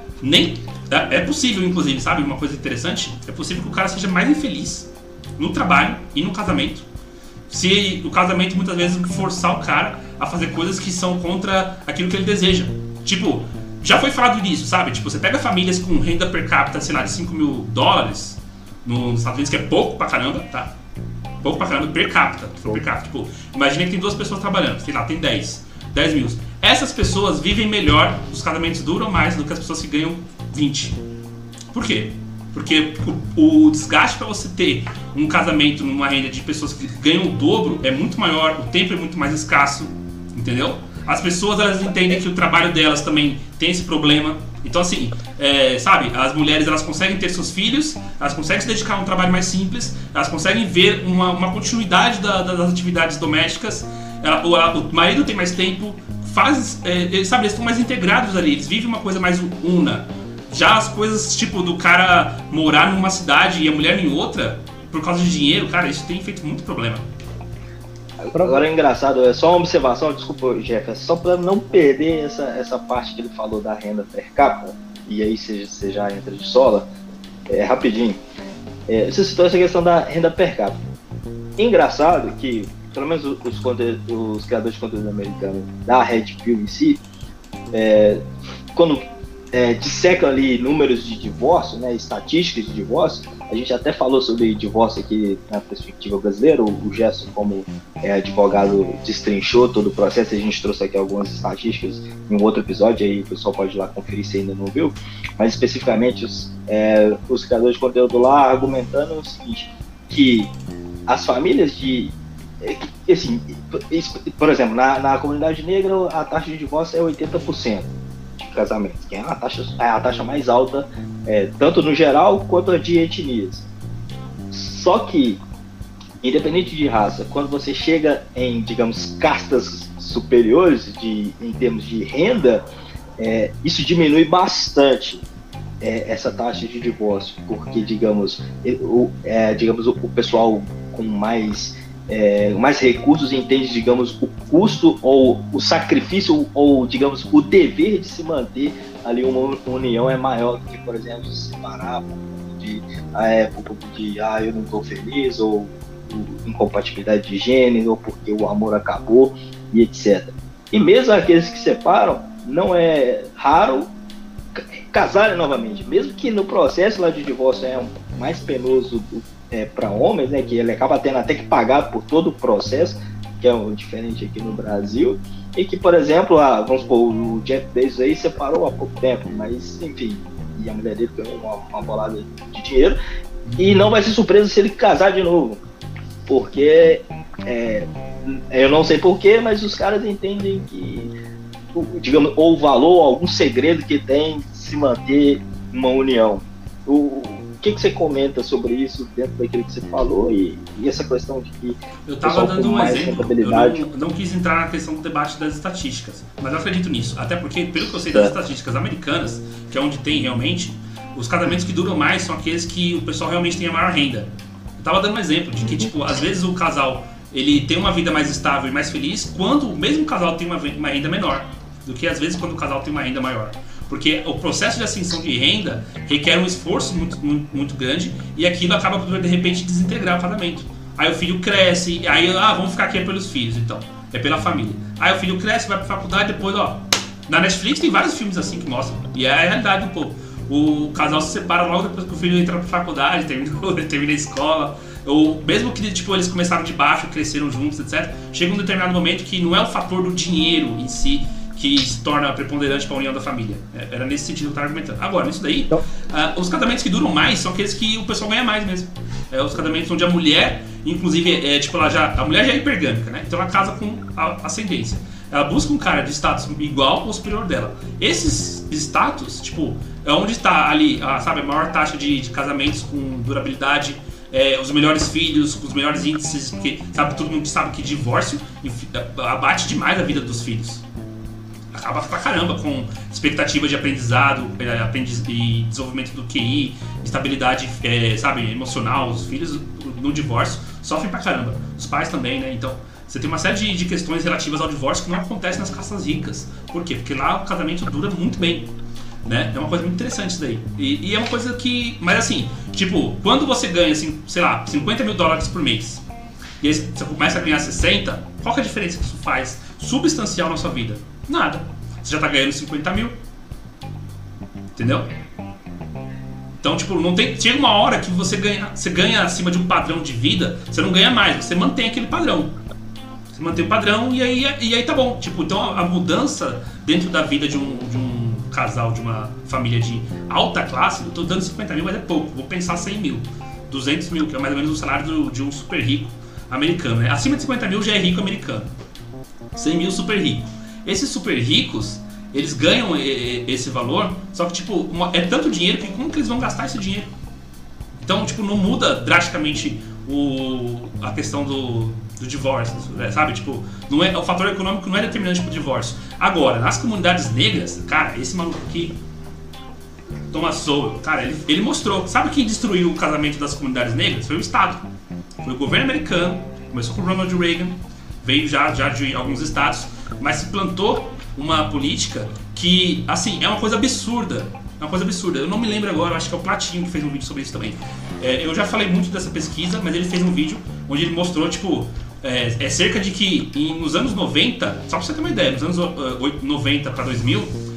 é possível, inclusive, sabe? Uma coisa interessante, é possível que o cara seja mais infeliz no trabalho e no casamento. Se o casamento muitas vezes forçar o cara a fazer coisas que são contra aquilo que ele deseja. Tipo, já foi falado disso, sabe? Tipo, você pega famílias com renda per capita, sei lá, de $5.000 nos Estados Unidos, que é pouco pra caramba, tá? Pouco pra caramba per capita. Tipo, imagina que tem 2 pessoas trabalhando, sei lá, tem 10 mil. Essas pessoas vivem melhor, os casamentos duram mais do que as pessoas que ganham 20. Por quê? Porque o desgaste para você ter um casamento numa renda de pessoas que ganham o dobro é muito maior, o tempo é muito mais escasso, entendeu? As pessoas, elas entendem que o trabalho delas também tem esse problema. Então assim, sabe, as mulheres, elas conseguem ter seus filhos, elas conseguem se dedicar a um trabalho mais simples, elas conseguem ver uma continuidade das atividades domésticas. O marido tem mais tempo, sabe, eles estão mais integrados ali, eles vivem uma coisa mais una. Já as coisas tipo do cara morar numa cidade e a mulher em outra, por causa de dinheiro, cara, isso tem feito muito problema. Agora é engraçado, é só uma observação, desculpa, Jeff, é só para não perder essa parte que ele falou da renda per capita, e aí você já entra de sola, rapidinho. Você citou essa questão da renda per capita. Engraçado que, pelo menos os criadores de conteúdo americanos da Red Pill em si, quando dissecam ali números de divórcio, né, estatísticas de divórcio. A gente até falou sobre divórcio aqui na perspectiva brasileira. O Gerson, como advogado, destrinchou todo o processo. A gente trouxe aqui algumas estatísticas em um outro episódio, aí o pessoal pode ir lá conferir se ainda não viu. Mas especificamente os criadores de conteúdo lá argumentando o seguinte, que as famílias assim, por exemplo, na comunidade negra a taxa de divórcio é 80%. Casamentos, que é a taxa mais alta, tanto no geral quanto de etnias. Só que, independente de raça, quando você chega em, digamos, castas superiores em termos de renda, isso diminui bastante essa taxa de divórcio, porque, digamos, o pessoal com mais recursos entende, digamos, o custo ou o sacrifício ou, digamos, o dever de se manter ali uma união é maior do que, por exemplo, se separar por conta de eu não estou feliz, ou incompatibilidade de gênero, ou porque o amor acabou e etc. E mesmo aqueles que separam, não é raro casarem novamente, mesmo que no processo lá de divórcio mais penoso para homens, né, que ele acaba tendo até que pagar por todo o processo, que é diferente aqui no Brasil, e que, por exemplo, vamos supor, o Jeff Bezos aí separou há pouco tempo, mas enfim, e a mulher dele ganhou uma bolada de dinheiro. E não vai ser surpresa se ele casar de novo. Porque, eu não sei porquê, mas os caras entendem que, digamos, ou o valor, algum segredo que tem de se manter uma união. O que você comenta sobre isso dentro daquilo que você falou e essa questão de que eu estava dando um exemplo, eu não quis entrar na questão do debate das estatísticas, mas eu acredito nisso, até porque, pelo que eu sei das estatísticas americanas, que é onde tem realmente, os casamentos que duram mais são aqueles que o pessoal realmente tem a maior renda. Eu estava dando um exemplo de que, tipo, às vezes o casal ele tem uma vida mais estável e mais feliz quando o mesmo casal tem uma renda menor do que às vezes quando o casal tem uma renda maior. Porque o processo de ascensão de renda requer um esforço muito grande e aquilo acaba por, de repente, desintegrar o casamento. Aí o filho cresce, aí, vamos ficar aqui pelos filhos, então. É pela família. Aí o filho cresce, vai pra faculdade, depois, na Netflix tem vários filmes assim que mostram. E é a realidade do povo. O casal se separa logo depois que o filho entra pra faculdade, termina a escola. Ou mesmo que, tipo, eles começaram de baixo, cresceram juntos, etc. Chega um determinado momento que não é o fator do dinheiro em si que se torna preponderante para a união da família. Era nesse sentido que eu estava argumentando. Agora, nisso daí, os casamentos que duram mais são aqueles que o pessoal ganha mais mesmo. Os casamentos onde a mulher, inclusive, tipo, a mulher já é hipergâmica, né? Então ela casa com a ascendência. Ela busca um cara de status igual ou superior dela. Esses status, tipo, é onde está ali, sabe, a maior taxa de casamentos com durabilidade, os melhores filhos, os melhores índices, porque, sabe, todo mundo sabe que divórcio abate demais a vida dos filhos. Acaba pra caramba com expectativa de aprendizado e desenvolvimento do QI, estabilidade, sabe, emocional. Os filhos no divórcio sofrem pra caramba. Os pais também, né? Então, você tem uma série de questões relativas ao divórcio que não acontecem nas casas ricas. Por quê? Porque lá o casamento dura muito bem, né? É uma coisa muito interessante isso daí. E é uma coisa que... Mas assim, tipo, quando você ganha, assim, sei lá, $50 mil por mês, e aí você começa a ganhar 60, qual que é a diferença que isso faz substancial na sua vida? Nada. Você já tá ganhando 50 mil. Entendeu? Então, tipo, não tem. Chega uma hora que você ganha acima de um padrão de vida, você não ganha mais, você mantém aquele padrão. Você mantém o padrão e aí tá bom. Tipo, então a mudança dentro da vida de um casal, de uma família de alta classe, eu tô dando 50 mil, mas é pouco. Vou pensar 100 mil. 200 mil, que é mais ou menos o salário de um super rico americano, né? Acima de 50 mil já é rico americano. 100 mil super rico. Esses super ricos, eles ganham esse valor, só que, tipo, é tanto dinheiro que como que eles vão gastar esse dinheiro? Então, tipo, não muda drasticamente a questão do divórcio, sabe? Tipo, não é, o fator econômico não é determinante pro divórcio. Agora, nas comunidades negras, cara, esse maluco aqui, Thomas Sowell, cara, ele mostrou. Sabe quem destruiu o casamento das comunidades negras? Foi o Estado. Foi o governo americano, começou com Ronald Reagan, veio já de alguns estados, mas se plantou uma política que, assim, é uma coisa absurda. É uma coisa absurda. Eu não me lembro agora, acho que é o Platinho que fez um vídeo sobre isso também. Eu já falei muito dessa pesquisa, mas ele fez um vídeo onde ele mostrou, tipo, cerca de que nos anos 90, só pra você ter uma ideia, nos anos 90 para 2000,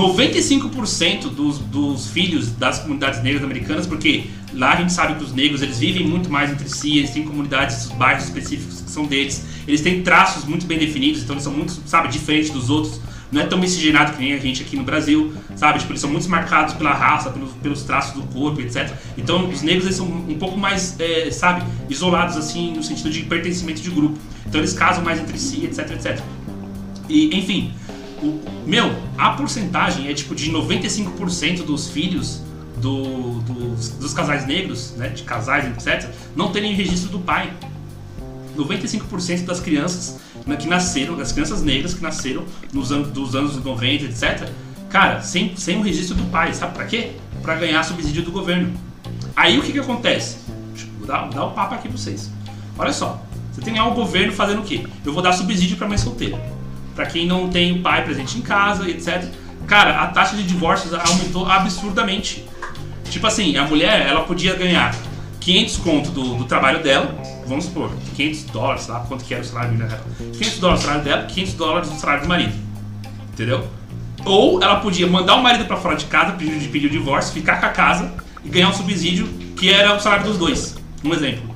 95% dos filhos das comunidades negras americanas, porque lá a gente sabe que os negros eles vivem muito mais entre si, eles têm comunidades, bairros específicos que são deles, eles têm traços muito bem definidos, então eles são muito, sabe, diferentes dos outros, não é tão miscigenado que nem a gente aqui no Brasil, sabe, tipo, eles são muito marcados pela raça, pelos traços do corpo, etc. Então os negros eles são um pouco mais, sabe, isolados assim, no sentido de pertencimento de grupo, então eles casam mais entre si, etc, etc. E, enfim, a porcentagem é tipo de 95% dos filhos dos casais negros, né, de casais, etc, não terem registro do pai. 95% das crianças que nasceram, das crianças negras que nasceram dos anos 90, etc, cara, sem um registro do pai. Sabe pra quê? Pra ganhar subsídio do governo. Aí o que acontece? Vou dar o papo aqui pra vocês. Olha só, você tem lá o governo fazendo o quê? Eu vou dar subsídio pra mãe solteira, pra quem não tem o pai presente em casa, etc. Cara, a taxa de divórcios aumentou absurdamente. Tipo assim, a mulher, ela podia ganhar 500 conto do trabalho dela, vamos supor, $500, sei lá quanto que era o salário mínimo na época. $500 do salário dela, $500 do salário do marido. Entendeu? Ou ela podia mandar o marido pra fora de casa, pedir o divórcio, ficar com a casa e ganhar um subsídio que era o salário dos dois. Um exemplo.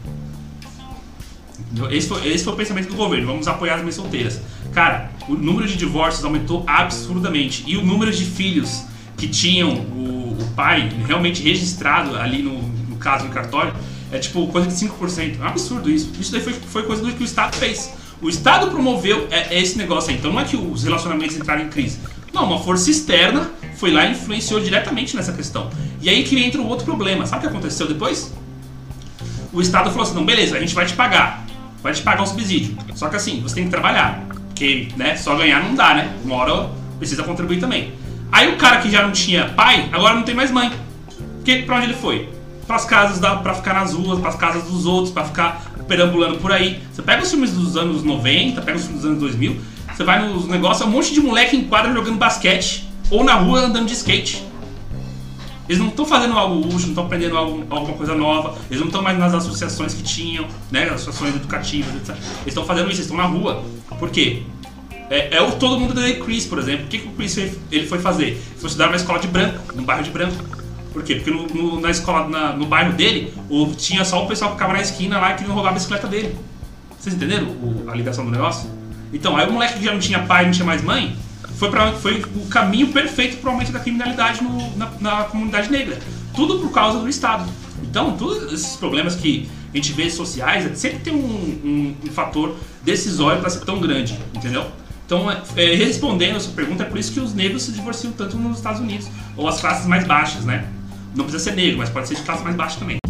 Esse foi o pensamento do governo, vamos apoiar as mães solteiras. Cara, o número de divórcios aumentou absurdamente. E o número de filhos que tinham pai realmente registrado ali no caso do cartório é tipo coisa de 5%. É um absurdo isso. Isso daí foi coisa do que o Estado fez. O Estado promoveu esse negócio aí. Então não é que os relacionamentos entraram em crise. Não, uma força externa foi lá e influenciou diretamente nessa questão. E aí que entra um outro problema. Sabe o que aconteceu depois? O Estado falou assim, não, beleza, a gente vai te pagar o subsídio. Só que assim, você tem que trabalhar. Porque, né, só ganhar não dá, né? Uma hora precisa contribuir também. Aí o cara que já não tinha pai, agora não tem mais mãe. Porque pra onde ele foi? Pras casas, pra ficar nas ruas, pras casas dos outros, pra ficar perambulando por aí. Você pega os filmes dos anos 90, pega os filmes dos anos 2000, você vai nos negócios, é um monte de moleque em quadra jogando basquete, ou na rua andando de skate. Eles não estão fazendo algo útil, não estão aprendendo alguma coisa nova, eles não estão mais nas associações que tinham, né, associações educativas, etc. Eles estão fazendo isso, eles estão na rua. Por quê? Todo mundo da Chris, por exemplo. O que o Chris ele foi fazer? Ele foi estudar numa escola de branco, num bairro de branco. Por quê? Porque na escola, no bairro dele, tinha só o pessoal que ficava na esquina lá e queria roubar a bicicleta dele. Vocês entenderam a ligação do negócio? Então, aí o moleque que já não tinha pai, não tinha mais mãe, foi o caminho perfeito para o aumento da criminalidade na comunidade negra. Tudo por causa do Estado. Então, todos esses problemas que a gente vê sociais, sempre tem um fator decisório para ser tão grande, entendeu? Então, respondendo a sua pergunta, é por isso que os negros se divorciam tanto nos Estados Unidos, ou as classes mais baixas, né? Não precisa ser negro, mas pode ser de classe mais baixa também.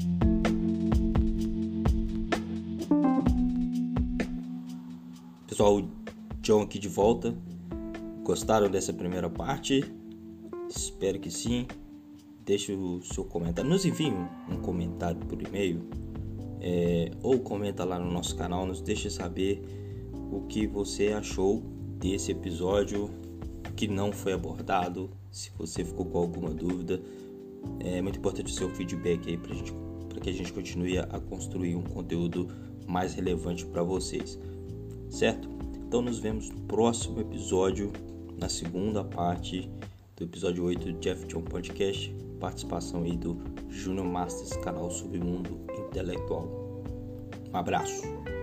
Pessoal, John aqui de volta. Gostaram dessa primeira parte? Espero que sim. Deixe o seu comentário. Nos envie um comentário por e-mail. Ou comenta lá no nosso canal. Nos deixe saber o que você achou desse episódio que não foi abordado. Se você ficou com alguma dúvida. É muito importante o seu feedback aí para que a gente continue a construir um conteúdo mais relevante para vocês. Certo? Então nos vemos no próximo episódio, na segunda parte do episódio 8 do Jeff John Podcast, participação aí do Junior Masters, canal Submundo Intelectual. Um abraço.